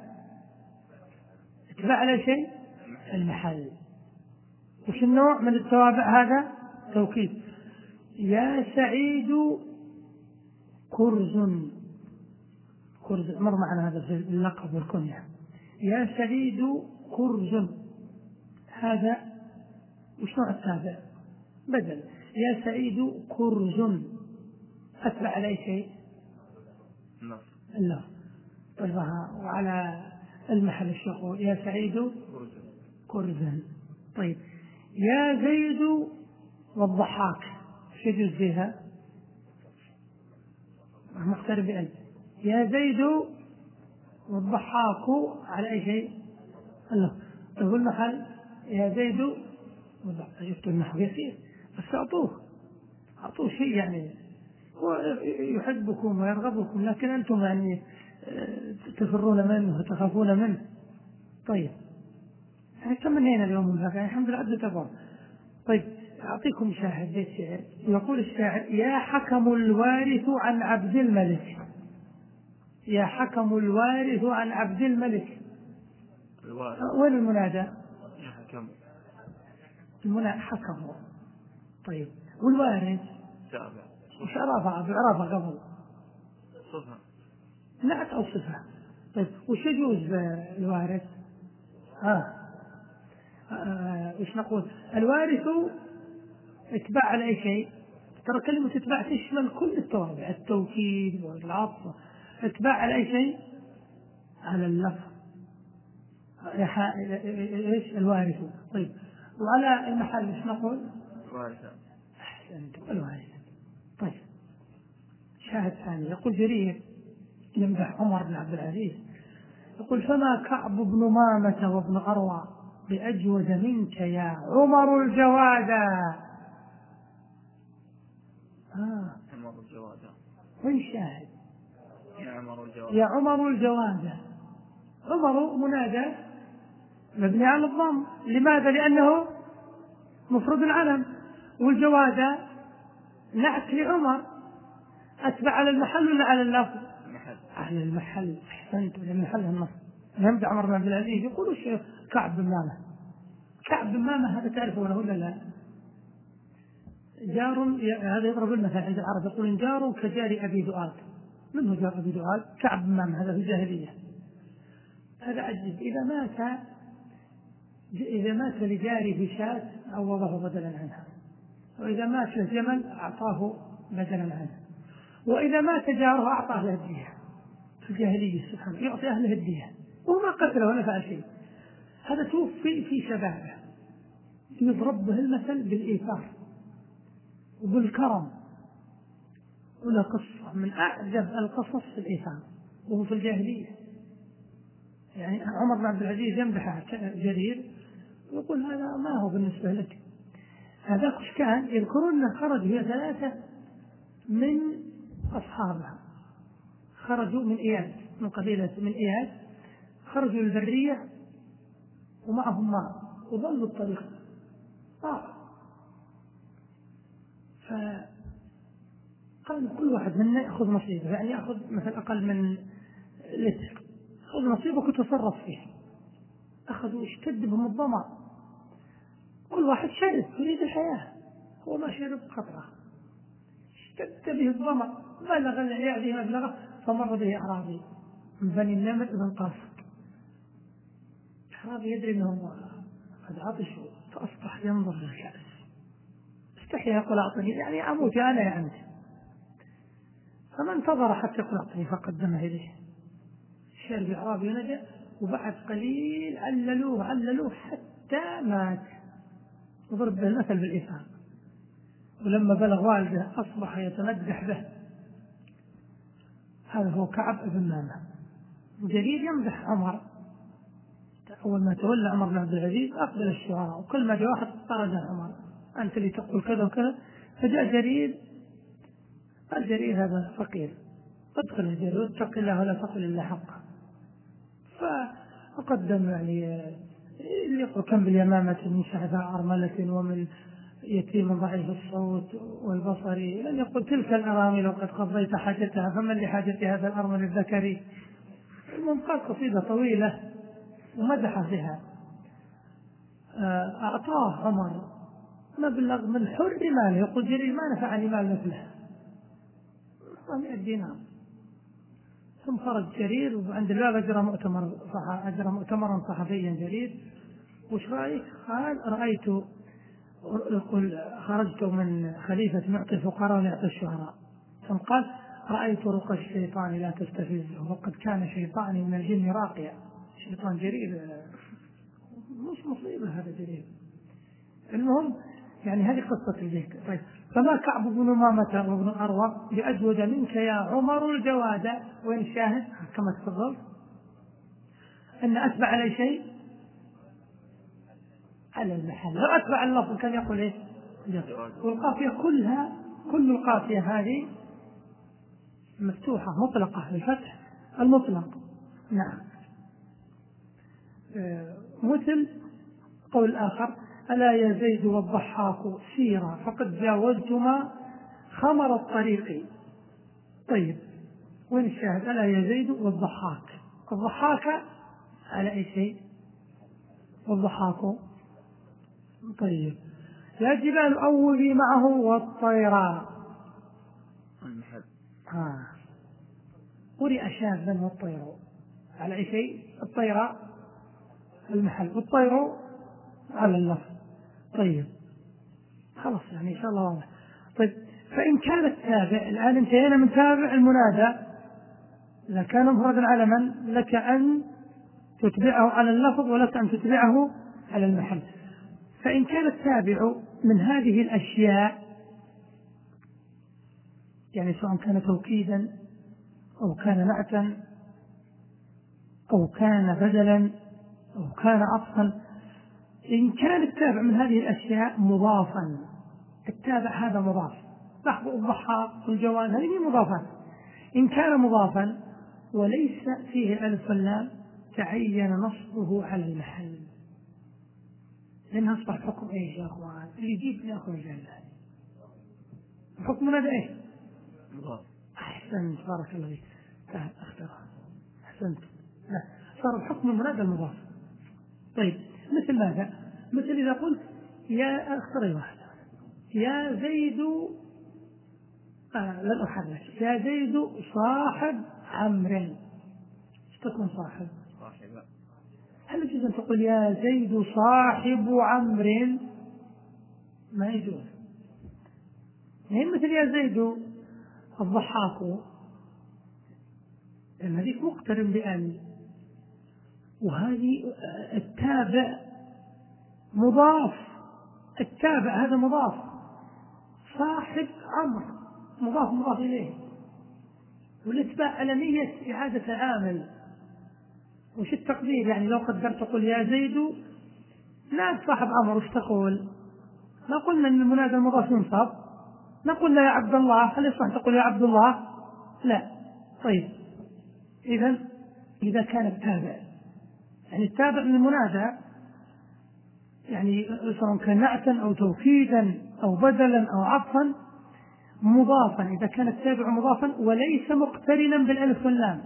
اتبع على شيء؟ المحل. وش النوع من التوابع هذا؟ توكيد. يا سعيد كرز، كرز مر معنا هذا في اللقب والكنية. يا سعيد كرز، هذا وش نوع التابع؟ بدل. يا سعيد كرز أتبع على أي شيء؟ لا. طيب وعلى المحل الشغل يا سعيد كرزا. طيب يا زيد والضحاك شو يجوز فيها؟ مقترب بألف. يا زيد والضحاك على أي شيء؟ الله. طيب المحل يا زيد والضحاك. شفت النحو يسير، بس أعطوه أعطوه شيء يعني هو يحبكم ويرغبكم، لكن أنتم يعني تفرون منه وتخافون منه. طيب يعني تمنينا اليوم من هذا الحمد لله عدد تفهم. طيب أعطيكم شاهد بيت شعر يقول الشاعر يا حكم الوارث عن عبد الملك. يا حكم الوارث عن عبد الملك. وين المنادى؟ يا حكم. المنادى حكم. طيب والوارث تابع. وش عرفها؟ عرفها قبل صفة. نعت أو صفة. طيب وش يجوز الوارث؟ ها آه. آه. وش نقول؟ الوارث اتباع على أي شيء؟ ترى كلمة اتباع تشمل كل التوابع، التوكيد والعطف. اتباع على أي شيء؟ على اللفظ. ايش؟ الوارث. طيب وعلى المحل ايش نقول؟ الوارثة. أحسنت. الوارثة. طيب شاهد ثاني يقول جرير يمدح عمر بن عبد العزيز يقول فما كعب بن مامة وابن أروى بأجود منك يا عمر الجوادة. آه. عمر الجوادة. وين شاهد؟ يا عمر الجوادة. يا عمر الجوادة. عمر منادى مبني على الضم. لماذا؟ لأنه مفرد العلم. والجوادة نعت لعمر. أتبع على المحل ولا على اللفظ؟ المحل. على المحل. أحسنت. المحل النص. يمدح عمر بن عبد العزيز يقول الشيخ كعب بن مامة. كعب بن مامة هذا تعرفونه ولا لا؟ جار هذا يضرب المثل عند العرب يقول جار كجار أبي دؤاد. من هو جار أبي دؤاد؟ كعب بن مامة. هذا في الجاهلية. هذا عجيب. إذا مات إذا مات لجاره بشاة عوضه بدلا عنها، وإذا مات لجمل أعطاه بدلا عنها، وإذا مات جاره أعطاه الهدية. في الجاهلية سبحانه يعطي أهله الهدية وهو ما قتله ولا فعل شيء. هذا توفي في شبابه يضرب به المثل بالإيثار وبالكرم. ولا قصة من أعجب القصص في الإيثار وهو في الجاهلية. يعني عمر بن عبد العزيز يمدح جرير يقول هذا ما هو بالنسبة لك. هذاك وش كان؟ يذكرون أنه خرج هي ثلاثة من أصحابها خرجوا من إياد، من قبيلة من إياد، خرجوا البرية ومعهم ماء وظلوا الطريق آه. فقال كل واحد منا يأخذ نصيبه، يعني يأخذ مثل أقل من لتر، خذ نصيبك وتصرف فيه. أخذوا اشتد بهم الظمأ، كل واحد شرب يريد الحياة، هو ما شرب قطرة، اشتد به الظمأ بلغ العياذ مبلغه. فمر به أعرابي من بني النمر بن قاصد. أعرابي يدري أنه قد عطشوا فأصبح ينظر للكأس، استحي يقول أعطني يعني أموت أنا يعني. فما انتظر حتى يقول أعطني فقدمه إليه. الشارب الأعرابي نجا، وبعد قليل عللوه عللوه حتى مات، وضرب به المثل بالإثام. ولما بلغ والده أصبح يتمدح به. هذا هو كعب بن مالك. جرير يمدح عمر، أول ما تولى عمر بن عبد العزيز أقبل الشعراء، وكل ما جاء واحد طرد عمر، أنت اللي تقول كذا وكذا. فجاء جرير قال جرير هذا فقير، ادخل يا جرير واتق الله ولا تقل إلا حقه. فقدم يعني اللي يقول كم باليمامة من شعثاء أرملة ومن يتيم ضعيف الصوت والبصري، لن يقول تلك الأرامل وقد قضيت حاجتها فمن لحاجة هذا الأرمل الذكري. المهم قال قصيدة طويلة ومدح بها. أعطاه عمر مبلغ من حر ماله، يقول جرير ما نفعني مال مثله، مئة دينار. ثم خرج جرير وعند الباب أجرى مؤتمر صح أجرى مؤتمرا صحفيا جرير. وش رأيك؟ قال رأيت، يقول خرجت من خليفة معطي الفقراء ويعطي الشهراء. ثم قال رأيت رقى الشيطان لا تستفزه وقد كان شيطاني من الجن راقيا. شيطان جرير مش مصيبة هذا جرير. المهم يعني هذه قصة الذكر. طيب فما كعب بن أمامة وابن أروى بأجود منك يا عمر الجواد. وين الشاهد كما تفضل؟ أن أتبع على شيء على المحل. لو أتبع اللفظ كان يقول إيه؟ والقافية كلها، كل القافية هذه مفتوحة مطلقة بالفتح المطلق. نعم. آه مثل قول آخر ألا يا زيد والضحاك سيرا فقد جاوزتما خمر الطريق. طيب وين الشاهد؟ ألا يا زيد والضحاك. الضحاك على أي شيء؟ والضحاك. طيب يا جبال أوبي معه والطيران. ها قرئ شاذا والطير على أي شيء؟ الطير المحل والطير على اللفظ. طيب خلاص يعني إن شاء الله واضح. طيب فإن كان التابع، الآن انتهينا من تابع المنادى، إذا كان مفردا على من لك أن تتبعه على اللفظ ولك أن تتبعه على المحل. فإن كان التابع من هذه الأشياء، يعني سواء كان توكيدا أو كان نعتا أو كان بدلا أو كان عطفا، إن كان التابع من هذه الأشياء مضافا، التابع هذا مضاف، لحظ الضحى والجوان هذه مضافات. إن كان مضافا وليس فيه الألف واللام تعين نصبه على المحل، لأنها أصبح حكم إيش يا أخوان؟ اللي يجيب يأخذ الجنة. الحكم هذا إيش؟ أحسنت بارك الله فيك. أختار أحسنت. لا صار الحكم المنادى المضاف. طيب مثل ماذا؟ مثل إذا قلت يا أختار واحد يا زيد آه لن أحرك يا زيد صاحب عمرو، ايش تكون صاحب؟ صاحب. هل يجوز أن تقول يا زيد صاحب عمرو؟ ما يجوز. يعني مثل يا زيد الضحاك، لأن هذه مقترن بأن، وهذه التابع مضاف، التابع هذا مضاف، صاحب عمرو مضاف مضاف إليه، والإتباع على نية إعادة عامل. وش التقدير؟ يعني لو قدرت تقول يا زيد ناد صاحب عمرو وش تقول؟ ما قلنا أن المنادى المضاف ينصب، ما قلنا يا عبد الله، هل يصح تقول يا عبد الله؟ لا. طيب إذا إذا كان التابع، يعني التابع من المنادى يعني سواء كان نعتا أو توكيدا أو بدلا أو عطفا مضافا، إذا كان التابع مضافا وليس مقترنا بالألف واللام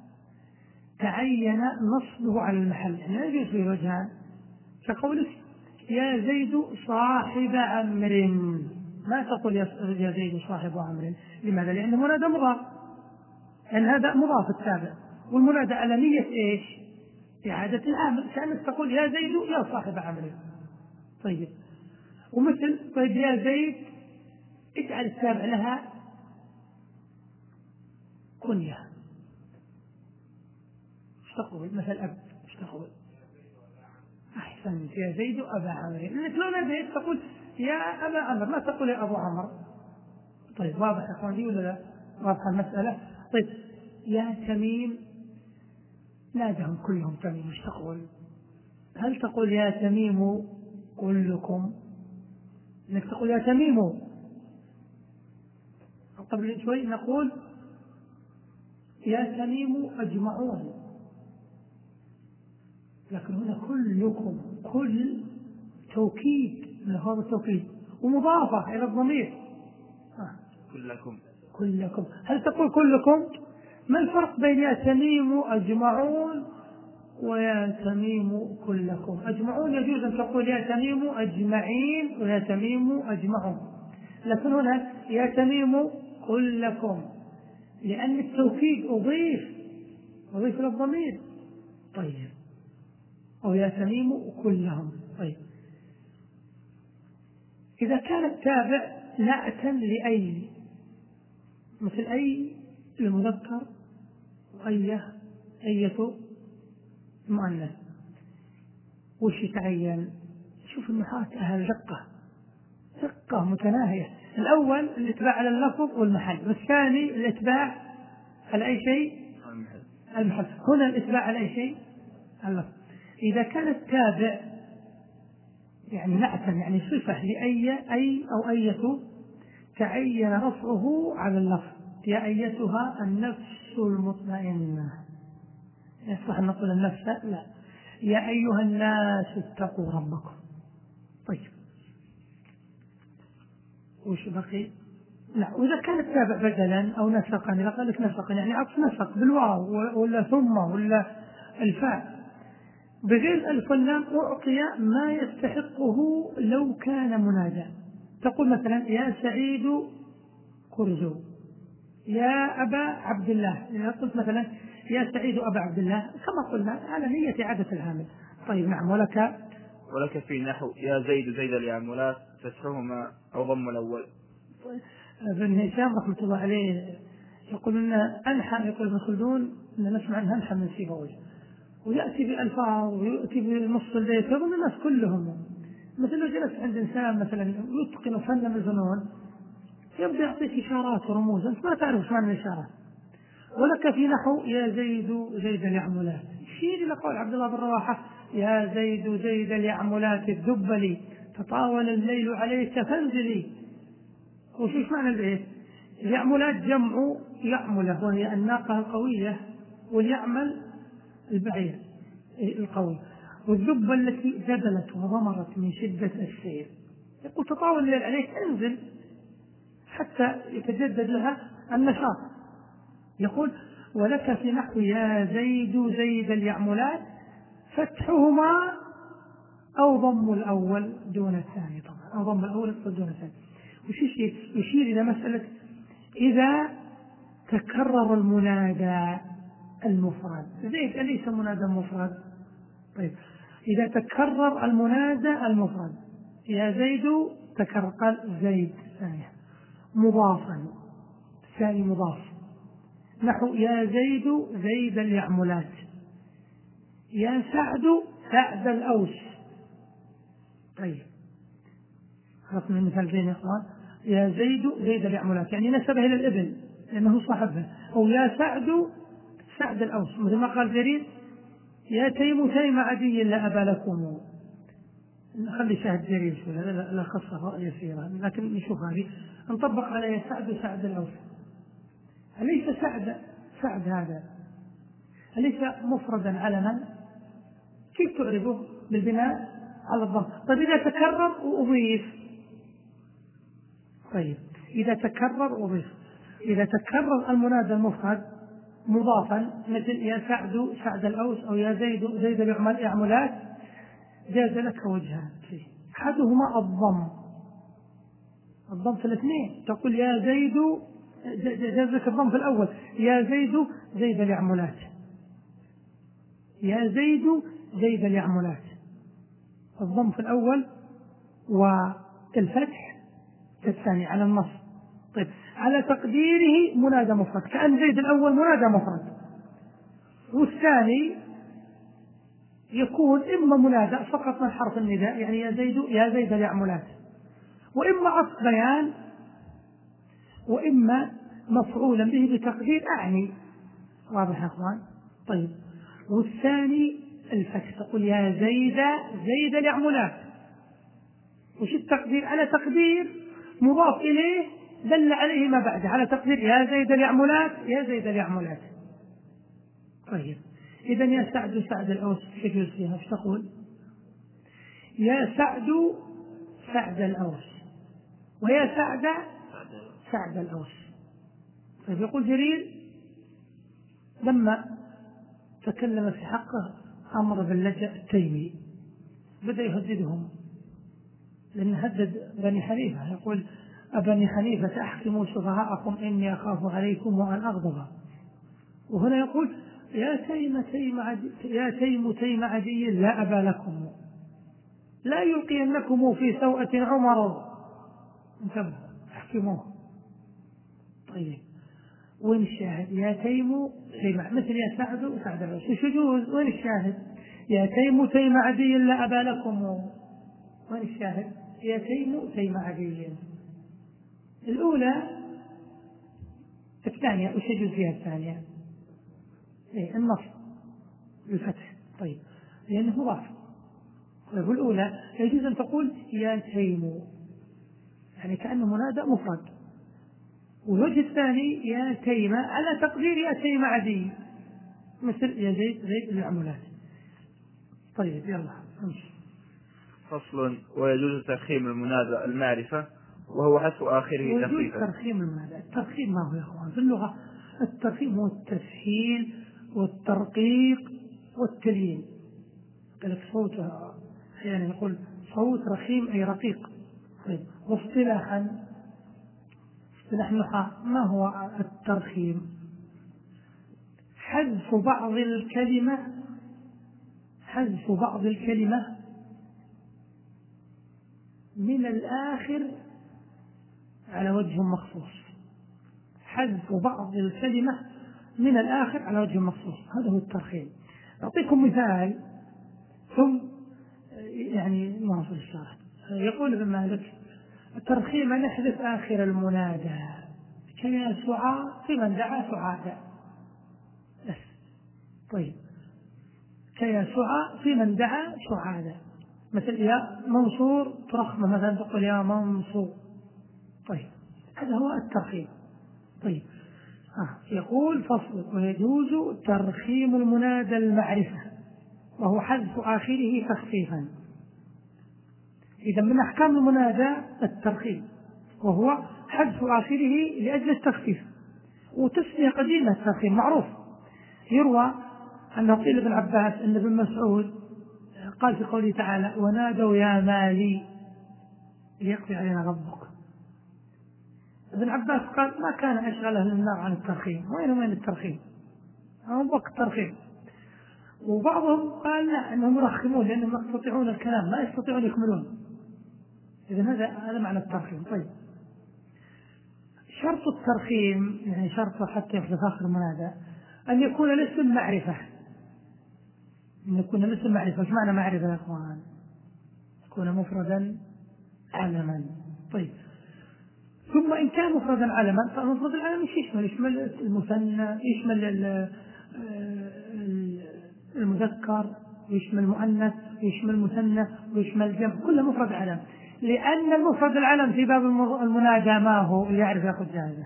تعين نصبه على المحل. يعني لا يجوز فيه وجهان، كقولك يا زيد صاحب عمرو، ما تقول يا زيد صاحب عمرو. لماذا؟ لأنه منادى مضاف، لأن هذا مضاف التابع، والمنادى على نية إيش؟ إعادة العامل، كأنك تقول يا زيد يا صاحب عمرو. طيب ومثل طيب يا زيد اجعل التابع لها كنية. ايش تقول مثل أب؟ ايش تقول؟ أحسنت، يا زيد أبا عمرو. لأنك لو نبيت تقول يا أبا عمرو، ما تقول يا أبو عمرو. طيب واضح يا أخوان دي ولا لا؟ واضحة المسألة. طيب يا تميم، نادهم كلهم تميم، ايش تقول؟ هل تقول يا تميم كلكم؟ انك تقول يا تميم. قبل شوي نقول يا تميم أجمعون، لكن هنا كلكم، كل توكيد من هذا التوكيد ومضافة إلى الضمير. آه. كلكم كلكم. هل تقول كلكم؟ ما الفرق بين يا تميم أجمعون ويا تميم كلكم؟ أجمعون يجوز أن تقول يا تميم أجمعين ويا تميم أجمعون، لكن هنا يا تميم كلكم لأن التوكيد أضيف أضيف إلى الضمير. طيب أو يا تميم كلهم. طيب إذا كان التابع نأتً لأي، مثل أي المذكر وأيه أية المؤنث، وش يتعين؟ شوف النحاة أهل دقة دقة متناهية. الأول الاتباع على اللفظ والمحل، والثاني الاتباع على أي شيء؟ المحل. هنا الاتباع على أي شيء؟ اللفظ. إذا كان التابع يعني نعتا يعني صفة لأي أي أو أية، تعين رفعه على اللفظ. يا أيتها النفس المطمئنة، يصح أن نقول النفس؟ لا، يا أيها الناس اتقوا ربكم. طيب وش بقي؟ لا، وإذا كان التابع بدلا أو نسقا، إذا قال لك نسقا يعني عكس نسق بالواو ولا ثم ولا الفاء بغير الألف واللام، أعطي ما يستحقه لو كان منادى. تقول مثلا يا سعيد كرزو، يا أبا عبد الله. إذا قلت مثلا يا سعيد أبا عبد الله كما قلنا على نية إعادة العامل. طيب نعم. ولك ولك في نحو يا زيد زيد اليعملات فتحهما أو ضم الأول. ابن هشام رحمة الله عليه يقول أن أنحى، يقول ابن خلدون أن نسمع أنها أنحى من سيبويه، ويأتي بألفاظ ويأتي بنص البيت يظن الناس كلهم. مثل لو جلس عند إنسان مثلا يتقن فن من الفنون يبدأ يعطيك إشارات ورموز أنت ما تعرف ايش معنى الإشارات. ولك في نحو يا زيد زيد اليعملات، شير إلى قول عبد الله بن رواحة يا زيد زيد اليعملات الذب لي تطاول الليل عليك فانزلي. وش معنى البيت؟ اليعملات جمع يعمله وهي الناقة القوية، واليعمل البعير القوي، والذب التي جدلت وضمرت من شدة السير. يقول تطاول الليل عليك انزل حتى يتجدد لها النشاط. يقول ولك في نحو يا زيد زيد اليعملات فتحهما أو ضم الأول دون الثاني، طبعا أو ضم الأول دون الثاني. يشير إلى مسألة إذا تكرر المنادى المفرد. زيد أليس منادى مفرد؟ طيب إذا تكرر المنادى المفرد يا زيد تكرر، قال زيد ثانية مضافا، ثاني مضاف، نحو يا زيد زيد اليعملات، يا سعد سعد الأوس. طيب عرفنا المثال زين يا اخوان. يا زيد زيد اليعملات يعني نسبه الى الابن لانه صاحبها، او يا سعد سعد الاوس مثل ما قال جرير يا تيم تيم عدي لا ابا لكم. نخلي شاهد جرير شوي لا خاصه يسيره، لكن نشوف هذه نطبق على يا سعد سعد الاوس. أليس سعد سعد هذا أليس مفردا علما؟ كيف تعرفه؟ بالبناء على الضم. طيب إذا تكرر وأضيف، طيب إذا تكرر وأضيف، إذا تكرر المنادى المفرد مضافا مثل يا سعد سعد الأوس أو يا زيد زيد اليعملات جاز لك وجهان فيه، أحدهما الضم، الضم في الاثنين. تقول يا زيد جاز لك الضم في الأول يا زيد زيد اليعملات، يا زيد زيد اليعملات الضم في الأول والفتح في الثاني على النص. طيب على تقديره منادى مفرد، كأن زيد الأول منادى مفرد، والثاني يكون إما منادى فقط من حرف النداء، يعني يا زيد يا زيد اليعملات، وإما عطف بيان، وإما مفعولا به بتقدير أعني. واضح يا أخوان؟ طيب، والثاني الفتح، تقول يا زيد زيد اليعملات، وش التقدير؟ على تقدير مضاف إليه دل عليه ما بعده، على تقدير يا زيد اليعملات يا زيد اليعملات. طيب، إذا يا سعد سعد الأوس يجوز فيها، ايش تقول؟ يا سعد سعد الأوس، ويا سعد سعد الأوس. طيب، يقول جرير لما تكلم في حقه عمرو بن لجأ التيمي بدأ يهددهم، لأن هدد بني حنيفة، يقول أبني حنيفة أحكموا سفهاءكم إني أخاف عليكم وأن أغضب. وهنا يقول يا تيم تيم عدي يا تيم تيم عدي لا أبا لكم، لا يلقينكم في سوءة عمر، انتبهوا احكموه. طيب، وين الشاهد؟ يا تيم تيم، مثل يا سعد سعد العوس، وش يجوز؟ وين الشاهد؟ يا تيم تيم عدي لا أبا لكم، وين الشاهد؟ يا تيم تيم عدي. الأولى. الثانية وش يجوز فيها الثانية؟ إيه؟ النصب بالفتح. طيب، لأنه مضاف. طيب، الأولى يجوز أن تقول يا تيم، يعني كأنه منادى مفرد. والوجه الثاني يا تيم على تقدير يا تيم عدي، مثل يا زيد زيد اليعملات. طيب، يلا امشي. فصل: ويجوز ترخيم المنادى المعرفة وهو حذف آخره تخفيفا. ترخيم المنادى، الترخيم ما هو يا أخوان في اللغة؟ الترخيم هو التسهيل والترقيق والتليين. قلت صوتها أحيانا يعني يقول صوت رخيم أي رقيق. طيب، واصطلاحا اصطلاح النحاة ما هو الترخيم؟ حذف بعض الكلمة حذف بعض الكلمة من الآخر على وجه مخصوص. حذف بعض الكلمة من الآخر على وجه مخصوص، هذا هو الترخيم. أعطيكم مثال ثم يعني نواصل الشرح. يقول ابن مالك: الترخيم نحذف آخر المنادى كيا سعى في من دعا سعادا. بس. طيب، كيا سعى في من دعا سعادا، مثل يا منصور ترخمه مثلا تقول يا منصور. طيب، هذا هو الترخيم. طيب، آه. يقول فصل: ويجوز ترخيم المنادى المعرفة وهو حذف آخره تخفيفا. إذا من أحكام المنادى الترخيم، وهو حذف آخره لأجل التخفيف، وتسمية قديمة الترخيم معروف. يروى أنه قيل ابن عباس أن ابن مسعود قال في قوله تعالى: ونادوا يا مالي ليقضي علينا ربك. ابن عباس قال: ما كان أشغل أهل النار عن الترخيم. وين وين الترخيم؟ هم وقت الترخيم. وبعضهم قال لا، أنهم يرخمون لأنهم لا يستطيعون الكلام، ما يستطيعون يكملون. إذن هذا هذا معنى الترخيم. طيب، شرط الترخيم يعني شرط حتى يحدث آخر المنادى أن يكون الاسم معرفة. أن يكون الاسم معرفة. ايش معنى معرفة يا أخوان؟ يكون مفردا علما. طيب، ثم إن كان مفردا علما فالمفرد العلم يشمل يشمل المثنى، يشمل المذكر، ويشمل المؤنث، ويشمل المثنى، ويشمل الجمع، كله مفرد علم. لأن المفرد العلم في باب المنادى ما هو اللي يعرف يأخذ جائزة.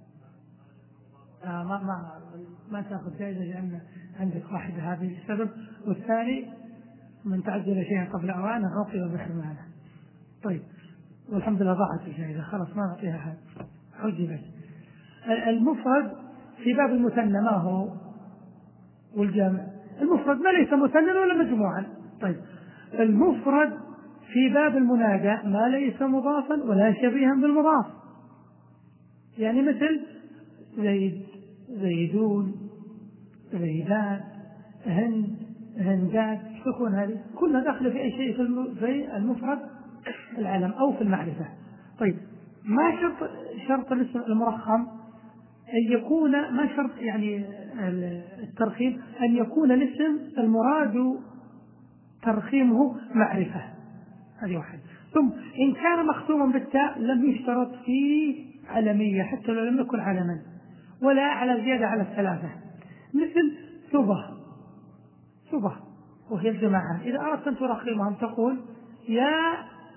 آه ما ما ما تأخذ جائزة لأن عندك واحد هذه السبب، والثاني من تعجل شيئا قبل أوانه عوقب بحرمانه. طيب، والحمد لله ضاعت الجائزة، خلاص ما نعطيها حد، حجبت. المفرد في باب المثنى ما هو؟ والجمع. المفرد ما ليس مثنى ولا مجموعا. طيب، المفرد في باب المنادى ما ليس مضافا ولا شبيها بالمضاف، يعني مثل زيد، زيدون، زيدان، هند، هندات، تكون هذه كلها داخله في أي شيء في المفرد العلم أو في المعرفة. طيب، ما شرط شرط الاسم المرخم أن يكون، ما شرط يعني الترخيم أن يكون الاسم المراد ترخيمه معرفة، هذه واحد. ثم إن كان مختوما بالتاء لم يشترط فيه علمية حتى لو لم يكن علما، ولا على زيادة على الثلاثة، مثل ثبة. ثبة وهي الجماعة، إذا أردت أن ترخمهم تقول يا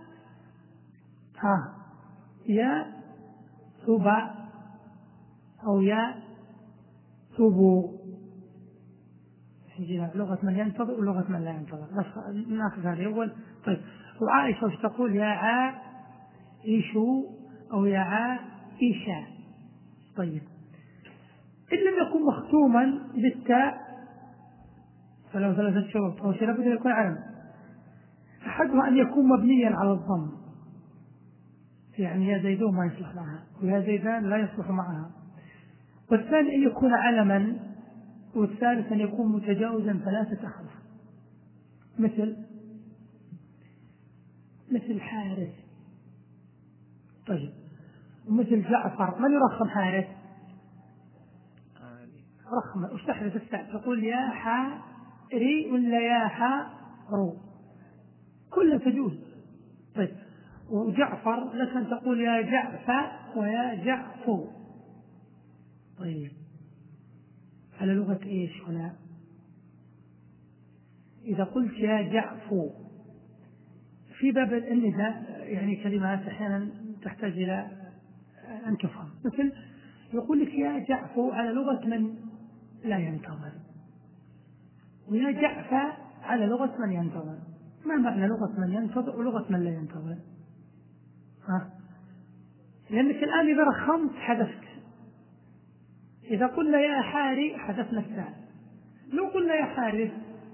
ها يا ثبة أو يا ثبو، لغة من ينتظر ولغة من لا ينتظر، بس ناخذ هذه أول. طيب وعائشة وش تقول؟ يا عائشة أو يا عائشة. طيب إن لم يكن مختوما بالتاء فلو ثلاثة شروط، أو شيء لابد أن يكون علم. أحدها أن يكون مبنيا على الضم، يعني يا زيدون ما يصلح معها ويا زيدان لا يصلح معها. والثاني أن يكون علما. والثالث أن يكون متجاوزا ثلاثة أحرف، مثل مثل حارث. طيب ومثل جعفر، من يرخم حارث؟ رخم. وش تحذف التاء؟ تقول يا حاري ولا يا حارو؟ كلها تجوز. طيب وجعفر لك أن تقول يا جعفر ويا جعفو. طيب على لغة إيش هنا؟ إذا قلت يا جعفو في باب النداء، يعني كلمات أحيانا تحتاج إلى أن تفهم، مثل يقول لك يا جعفو على لغة من لا ينتظر، ويا جعفى على لغة من ينتظر. ما معنى لغة من ينتظر ولغة من لا ينتظر؟ ها؟ لأنك الآن إذا رخمت حذفت. إذا قلنا يا حاري حذفنا التاء. لو قلنا يا حارث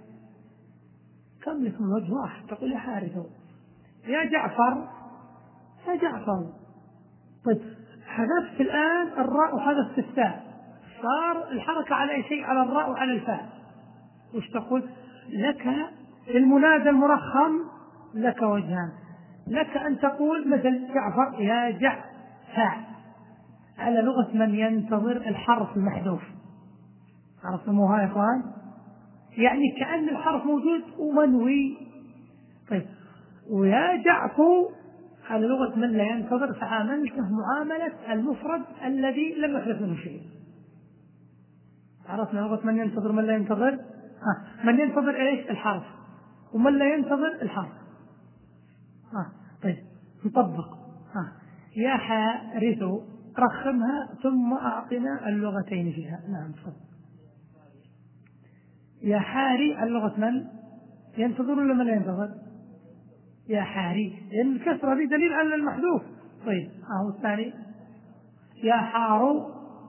كم لكم وجه واحد، تقول يا حارث. يا جعفر يا جعفر. طيب حذفت الآن الراء وحذفت التاء، صار الحركة على أي شيء؟ على الراء وعلى الفاء. وش تقول؟ لك المنادى المرخم لك وجهان، لك أن تقول مثل جعفر يا جعفر على لغة من ينتظر الحرف المحذوف. عرفتموها يا إخوان؟ يعني كأن الحرف موجود ومنوي. طيب ويا جعفو على لغة من لا ينتظر، فعاملته معاملة المفرد الذي لم يحدث منه شيء. عرفنا لغة من ينتظر من لا ينتظر؟ ها. من ينتظر ايش؟ الحرف، ومن لا ينتظر الحرف. ها. طيب نطبق. ها. يا حارث رخمها ثم أعطنا اللغتين فيها. نعم تفضل. يا حاري على لغة من ينتظر ولا من لا ينتظر؟ يا حاري، لأن يعني الكسرة دي دليل على المحذوف. طيب أهو الثاني يا حارو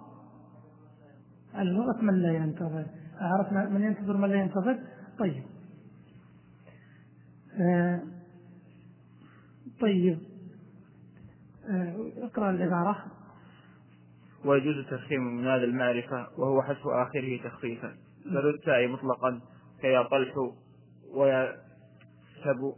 على لغة من لا ينتظر. عرفنا من ينتظر من لا ينتظر. طيب آه طيب آه اقرأ العبارة. ويجوز ترخيم منادى المعرفة وهو حذف آخره تخفيفا، ذو التاء مطلقا كيا طلح ويا سب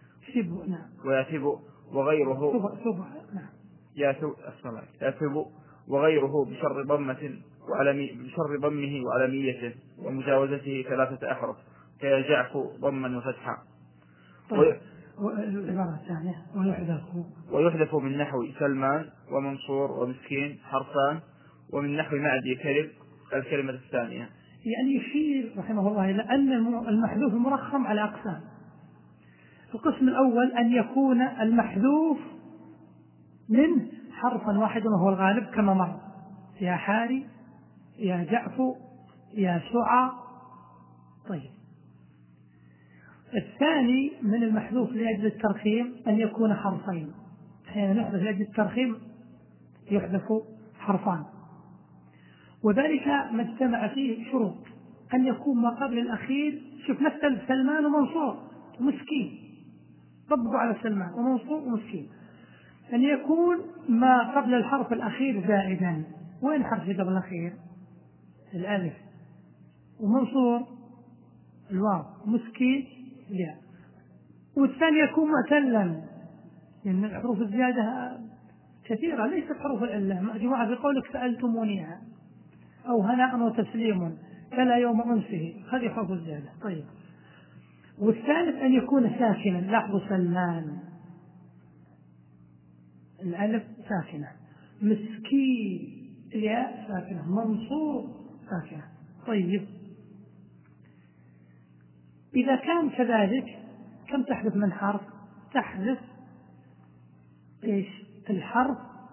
ويثب وغيره نعم يثب وغيره بشر ضمة وعلمي بشر ضمه وعلميته ومجاوزته ثلاثة أحرف كيا جعف ضما وفتحا. طيب والعبارة الثانية ويحذف ويحذف من نحو سلمان ومنصور ومسكين حرفان، ومن نحو معدي كلب الكلمة الثانية. يعني يشير رحمه الله إلى أن المحذوف المرخم على أقسام. القسم الأول أن يكون المحذوف منه حرفا واحدا وهو الغالب كما مر، يا حاري يا جعفو يا سعى. طيب الثاني من المحذوف لأجل الترخيم أن يكون حرفين، حين نحذف لأجل الترخيم يحذف حرفان، وذلك ما اجتمع فيه شروط. أن يكون ما قبل الأخير، شوف مثل سلمان ومنصور ومسكين، طبقوا على سلمان ومنصور ومسكين. أن يكون ما قبل الحرف الأخير زائدا. وين حرف قبل الأخير؟ الألف. ومنصور الواو، مسكين لا. والثاني يكون معتلا، لأن الحروف الزيادة كثيرة ليست حروف العلة مجموعة في قولك سألتمونيها أو هناء وتسليم فلا يوم أنسه، هذه حروف الزيادة. طيب، والثالث أن يكون ساكنا. لاحظوا سلمان الألف ساكنة، مسكين الياء ساكنة، منصور ساكنة. طيب، إذا كان كذلك كم تحذف من حرف؟ تحذف إيش؟ الحرف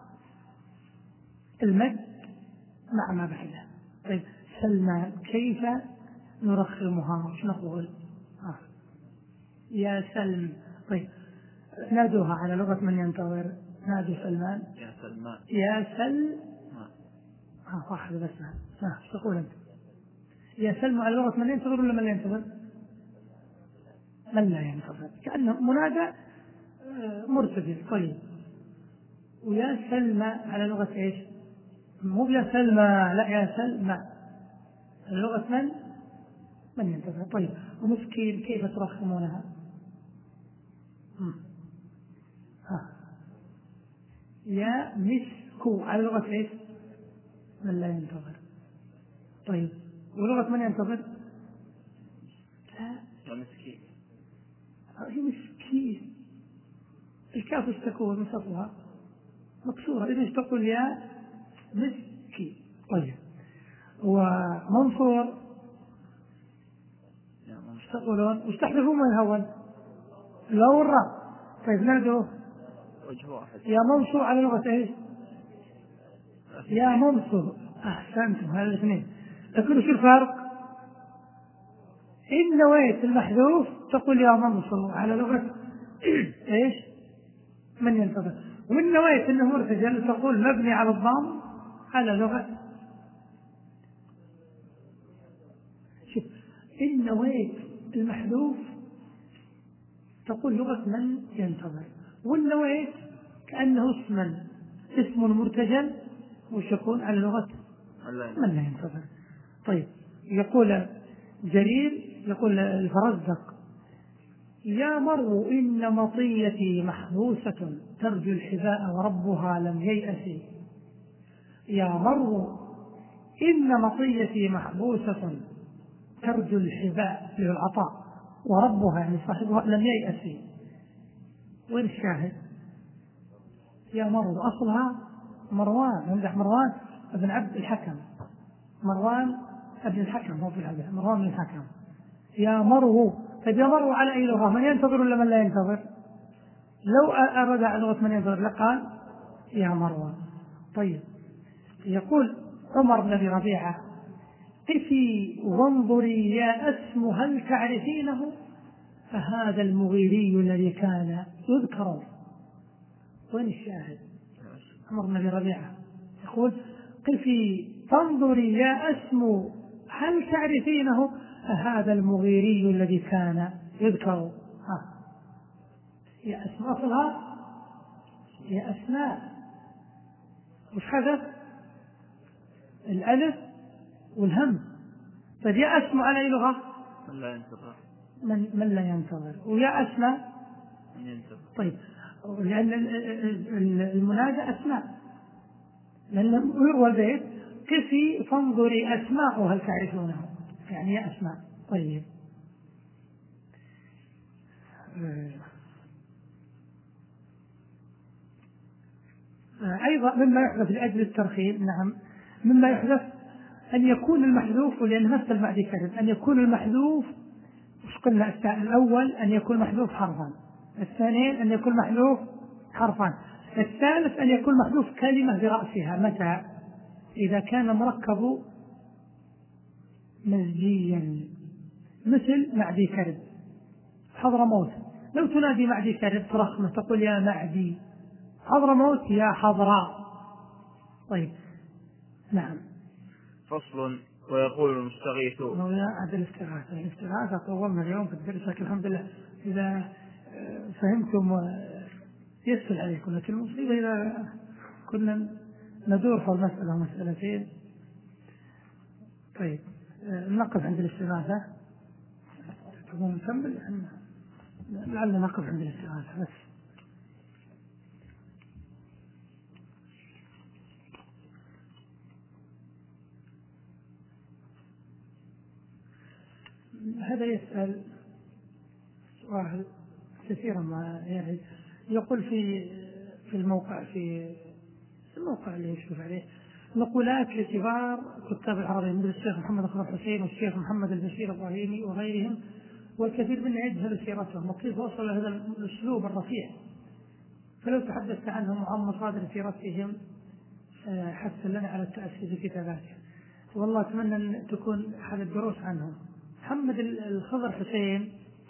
المد مع ما بعده. طيب، سلمان كيف نرخمها؟ وش نقول؟ آه. يا سلم. طيب، نادوها على لغة من ينتظر. نادوا سلمان. يا سلمان. يا سل آه. آه واحد بس. آه. تقول أنت يا سلم على لغة من ينتظر ولا من لا ينتظر؟ من لا ينتظر، كأنه منادى مرتجل. طيب، ويا سلمى على لغة ايش؟ مو يا سلمى، لا، يا سلمى على لغة من؟ من ينتظر. طيب، ومسكين كيف ترخمونها؟ ها. يا مسكو على لغة ايش؟ من لا ينتظر. طيب، ولغة من ينتظر؟ يا مسكين. هي مسكين، الكاف السكون وسطها مكسورة، إذا تقول يا مسكين. طيب، ومنصور ايش تقولون؟ وش تحذفون من الهون؟ لا والراء. طيب، نادوا وجه واحد. يا منصور على لغة ايش؟ يا منصور. احسنتم، هذا الاثنين. لكن شو الفرق؟ إن نويت المحذوف تقول يا منصور على لغة ايش؟ من ينتظر. ومن نويت انه مرتجل تقول مبني على الضم على لغة. شوف، إن نويت المحذوف تقول لغة من ينتظر، وإن نويت كأنه اسما اسم مرتجل وشكون على لغة من لا ينتظر. طيب، يقول جرير، يقول الفرزدق يا مرو إن مطيتي محبوسة ترجو الحذاء وربها لم ييأس. يا مرو إن مطيتي محبوسة ترجو الحذاء للعطاء وربها يعني صاحبها لم ييأس. وين الشاهد؟ يا مرو أصلها مروان، يمدح مروان ابن عبد الحكم، مروان ابن الحكم، هو في الحديث مروان بن الحكم. يا مرو، طيب يا مرو على أي لغة؟ من ينتظر ولا من لا ينتظر؟ لو أراد على لغة من ينتظر لقال يا مروان. طيب، يقول عمر بن أبي ربيعة قفي وانظري يا أسم هل تعرفينه فهذا المغيري الذي كان يذكر. وين الشاهد؟ عمر بن أبي ربيعة يقول قفي فانظري يا أسم هل تعرفينه فهذا المغيري الذي كان يذكر. ها، يا أسم أصلها يا أسماء، وش حدث؟ الألف والهم. طيب، يا أسم على أي لغة؟ من لا ينتظر. من, من لا ينتظر. ويا أسماء من ينتظر. طيب، لأن المنادى أسماء، لأن يروى البيت كفي فانظري أسماء هل تعرفونه، يعني يا أسماء. طيب، أيضا مما يحدث لأجل الترخيم، نعم، مما يحدث أن يكون المحذوف، ولأن مثل بعد كذب أن يكون المحذوف، وش قلنا؟ الأول أن يكون محذوف حرفا، الثاني أن يكون محذوف حرفان، الثالث أن يكون محذوف كلمة برأسها. متى؟ إذا كان مركب مزجيا، مثل معدي كرب، حضرموت، لو تنادي معدي كرب ترخمه تقول يا معدي، حضرموت يا حضراء. طيب، نعم. فصل. ويقول المستغيث هذا الاستغاثة. الاستغاثة طولنا اليوم في الدرس، لكن الحمد لله إذا فهمتم يسهل عليكم، لكن المصيبة إذا كنا ندور حول مسألة مسألتين. طيب، نقف عند الاستغاثة. تبغون نكمل؟ لعل نقف عند الاستغاثة بس. هذا يسأل سؤال كثيرا ما يرد، يقول في في الموقع في الموقع اللي يشوف عليه نقولات لكبار كتاب العربية مثل الشيخ محمد الخضر حسين والشيخ محمد البشير الإبراهيمي وغيرهم، والكثير من يجهل سيرتهم وكيف وصل هذا الأسلوب الرفيع، فلو تحدثت عنهم وعن مصادر سيرتهم حث لنا على التأسي بكتاباتهم. والله أتمنى أن تكون أحد الدروس عنهم. محمد الخضر حسين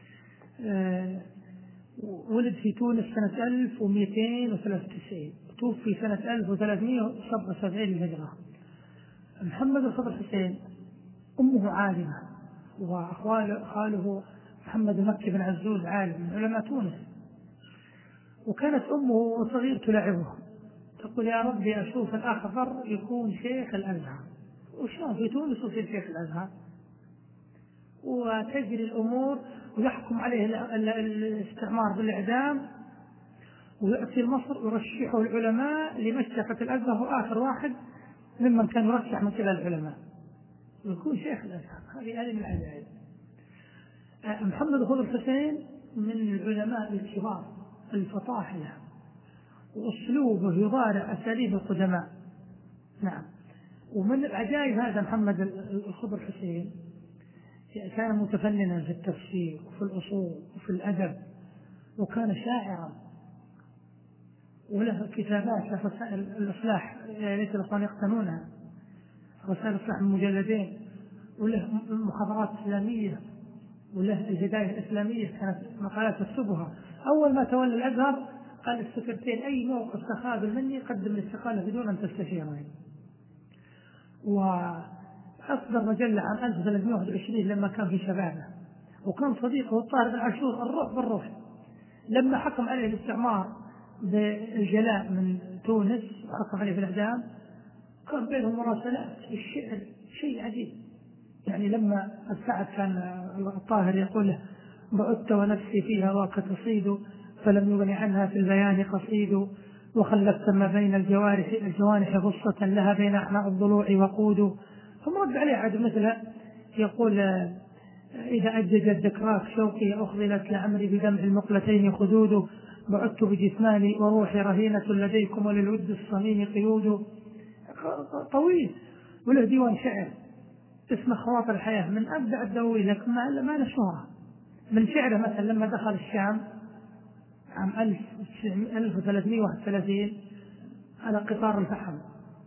ولد في تونس سنة ألف ومئتين وثلاثة وتسعين، توفي سنة ألف وثلاثمئة وسبعة وسبعين للهجرة. محمد الخضر حسين أمه عالمة، وخاله محمد مكي بن عزوز عالم من علماء تونس، وكانت أمه صغير تلعبه تقول يا ربي أشوف الأخضر يكون شيخ الأزهر، وشلون في تونس وفي شيخ الأزهر، وتجري الأمور ويحكم عليه الاستعمار بالإعدام، ويأتي مصر يرشحه العلماء لمشيخة الأزهر، وآخر واحد ممن كان يرشح من كلا العلماء ويكون شيخ الأزهر. هذه هذه من العجائب. محمد الخضر حسين من العلماء الكبار الفطاحلة، وأسلوبه يضارع أساليب القدماء. نعم. ومن العجائب هذا محمد الخضر حسين كان متفننا في التفسير وفي الأصول وفي الأدب، وكان شاعرا، وله كتابات له رسائل الإصلاح ليس الإخوان يقتنونها، رسائل الإصلاح من مجلدين، وله محاضرات إسلامية، وله الهداية الإسلامية كانت مقالات تكتبها. أول ما تولى الأزهر قال السكرتير أي موقف تخاذل مني قدم الاستقالة بدون أن تستشيرني. وأصدر مجلة عام ألف وثلاثمئة وواحد وعشرين لما كان في شبابه، وكان صديقه الطاهر بن عاشور الروح بالروح. لما حكم عليه الاستعمار بالجلاء من تونس وحكم عليه بالإعدام كان بينهم مراسلات في الشعر شيء عجيب. يعني لما السعد كان الطاهر يقول له بعدت ونفسي فيها واك تصيد فلم يغن عنها في البيان قصيد، وخلفت ما بين الجوارح الجوانح غصة لها بين أعناق الضلوع وقود. ثم رد عليه عاد مثله يقول إذا أججت ذكراك شوقي أخذلت لعمري بدمع المقلتين خدود، بعدت بجسماني وروحي رهينة لديكم وللود الصميم قيود. طويل، وله ديوان شعر اسمه خواطر الحياة من أبدع الدواوين، لكن ما له شهرة. من شعره مثلا لما دخل الشام عام ألف وثلاثمئة وواحد وثلاثين على قطار الفحم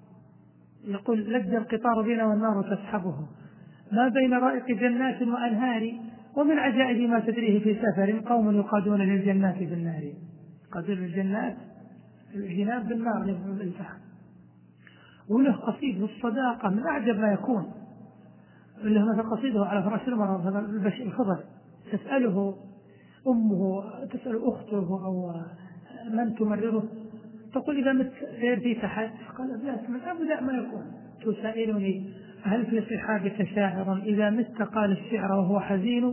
يقول لج القطار بنا والنار تسحبه ما بين رائق جنات وأنهار، ومن عجائب ما تدريه في سفر قوم يقادون للجنات بالنار. يقادون للجنات الجنان بالنار للفحم. وله قصيد الصداقة من أعجب ما يكون، له مثل قصيده على فراش المرض الخضر تسأله أمه تسأل أخته أو من تمرره تقول إذا مت غير في تحت، قال ذات من أبدأ ما يكون تسائلني هل في صحابك شاعر إذا مت قال الشعر وهو حزين،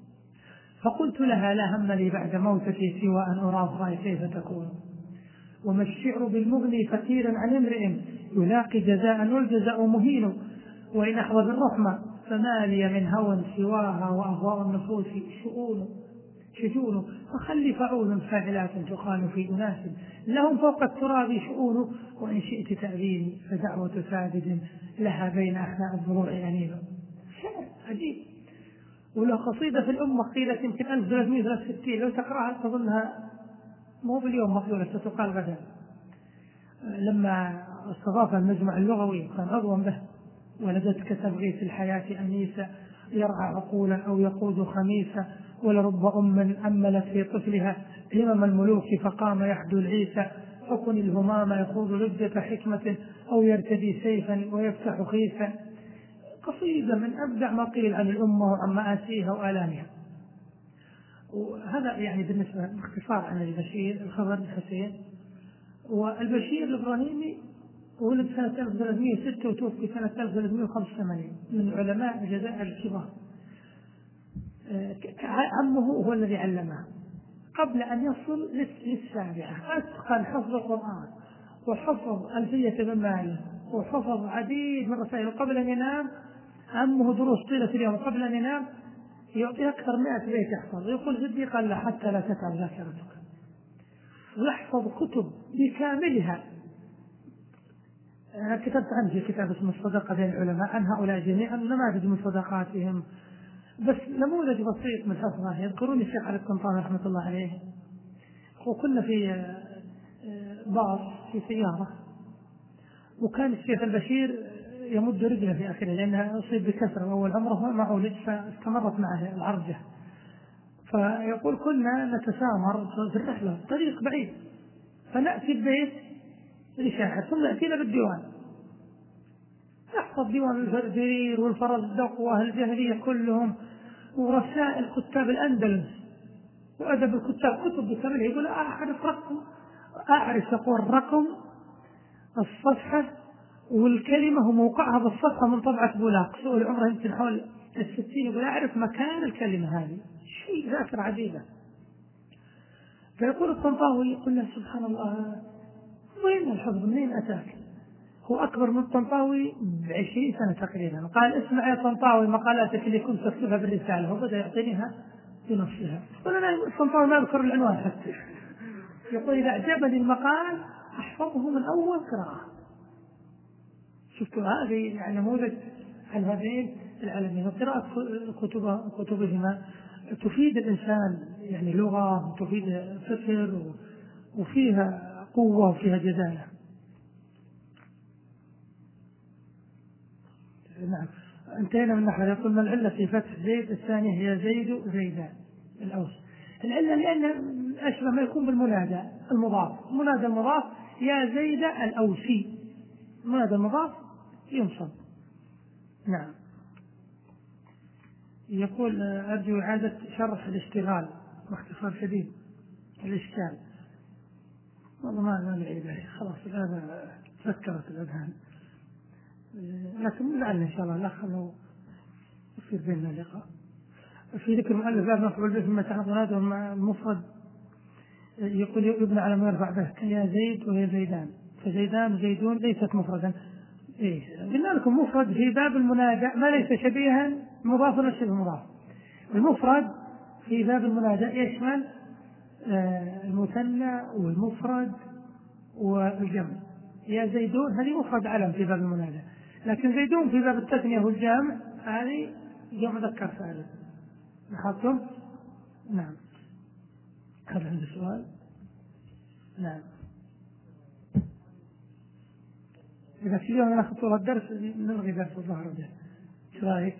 فقلت لها لا هم لي بعد موتك سوى أن أراضي كيف تكون، وما الشعر بالمغني فقيرا عن امرئ يلاقي جزاء والجزاء مهين، وإن أحوذ الرحمة فما لي من هوى سواها وأهواء النفوس شؤون شجون، فخل فعول فاعلات تقال في أناس لهم فوق التراب شؤون، وإن شئت تأذيني فدعوة ساجد لها بين أحناء الضلوع أنيبا. شعر عجيب. وله قصيدة في الأمة قيلت يمكن ألف وثلاثمئة وثلاثة وستين لو تقرأها تظنها مو باليوم مقبولة ستقال غدا. لما استضاف المجمع اللغوي كان عضوا به ولدتك تبغي في الحياة أنيسة يرعى عقولا أو يقود خميسة، ولرب أم أملت في طفلها همم الملوك فقام يحدو العيسى، فكن الهمام يخوض لجة حكمة أو يرتدي سيفا ويفتح خيسا. قصيدة من أبدع ما قيل عن الأمة وعن مآسيها وآلامها. وهذا يعني بالنسبة باختصار عن البشير الخضر حسين. والبشير الإبراهيمي ولد سنة ألف وثلاثمئة وستة وتوفي سنة ألف وثلاثمئة وخمسة وثمانين من علماء الجزائر الكبار. عمه هو الذي علمه قبل أن يصل للسابعة، أتقن حفظ القرآن وحفظ ألفية بن مالك وحفظ عديد من الرسائل. قبل أن ينام عمه دروس طيلة اليوم قبل أن ينام يعطي أكثر مئة بيت يحفظ، يقول زدي قال لا حتى لا تتعب ذاكرتك، ويحفظ كتب بكاملها. أنا كتبت عنه في كتاب اسمه الصداقة بين العلماء عن هؤلاء جميعا، نماذج من صداقاتهم، بس نموذج بسيط من حفظه. يذكرون الشيخ علي الطنطاوي رحمة الله عليه، وكنا في باص في سيارة، وكان الشيخ البشير يمد رجله في آخره لأنها أصيب بكسرة أول عمره ما عولج، فاستمرت معه العرجة. فيقول كنا نتسامر في الرحلة، الطريق بعيد، فنأتي البيت لشاعر ثم يأتينا بالديوان، يحفظ ديوان الجرير والفرزدق وأهل الجاهلية كلهم ورسائل كتاب الأندلس وأدب الكتاب، كتب بكاملها. يقول أعرف رقم، أعرف يقول رقم الصفحة والكلمة وموقعها بالصفحة من طبعة بولاق، سؤال عمره يمكن حول الستين، يقول أعرف مكان الكلمة هذه، شيء ذاكرة عجيبة. فيقول الطنطاوي يقول له سبحان الله وين الحفظ منين أتاك؟ هو أكبر من الطنطاوي بعشرين سنة تقريبا. قال اسمع يا طنطاوي مقالاتك اللي كنت تكتبها بالرسالة، وبدأ يعطينيها بنصها. يقول أنا الطنطاوي ما أذكر العنوان حتى، يقول إذا أعجبني المقال أحفظه من أول قراءة. شفتوا هذه يعني نموذج عن هذين العالمين، وقراءة كتب كتبهما تفيد الإنسان يعني لغة، تفيد فكر، وفيها قوة وفيها جدالة. نعم، انتهينا من نحو. يقول ما العلة في فتح زيد الثانية هي زيد زيدان الأوس. العلة لأن أشبه ما يكون بالمنادى المضاف، منادى المضاف يا زيد الأوسي، منادى المضاف ينصب. نعم. يقول أرجو إعادة شرح الاشتغال باختصار شديد الإشكال. والله ما نعيده خلاص الآن فكرت الأذهان، لكن لعل إن شاء الله نخلو يصير بيننا لقاء. في ذكر المؤلف باب مفعول به ثم تعرض مع المفرد، يقول يبنى على ما يرفع به كيا زيد وهي زيدان، فزيدان وزيدون ليست مفردا. إيه قلنا لكم مفرد في باب المنادى ما ليس شبيها مضاف ولا شبه مضاف. المفرد في باب المنادى يشمل آه المثنى والمفرد والجمع. يا زيدون هذه مفرد علم في باب المنادى، لكن زيدون في باب التثنية والجمع هذه جمع مذكر سالم. لاحظتم؟ نعم. هل عندي سؤال؟ نعم. إذا في اليوم ناخذ طول الدرس نلغي درس الظهر به، ايش رايك؟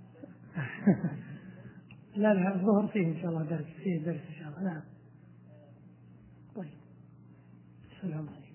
لا لا الظهر فيه إن شاء الله درس، فيه درس إن شاء الله. نعم. طيب السلام عليكم.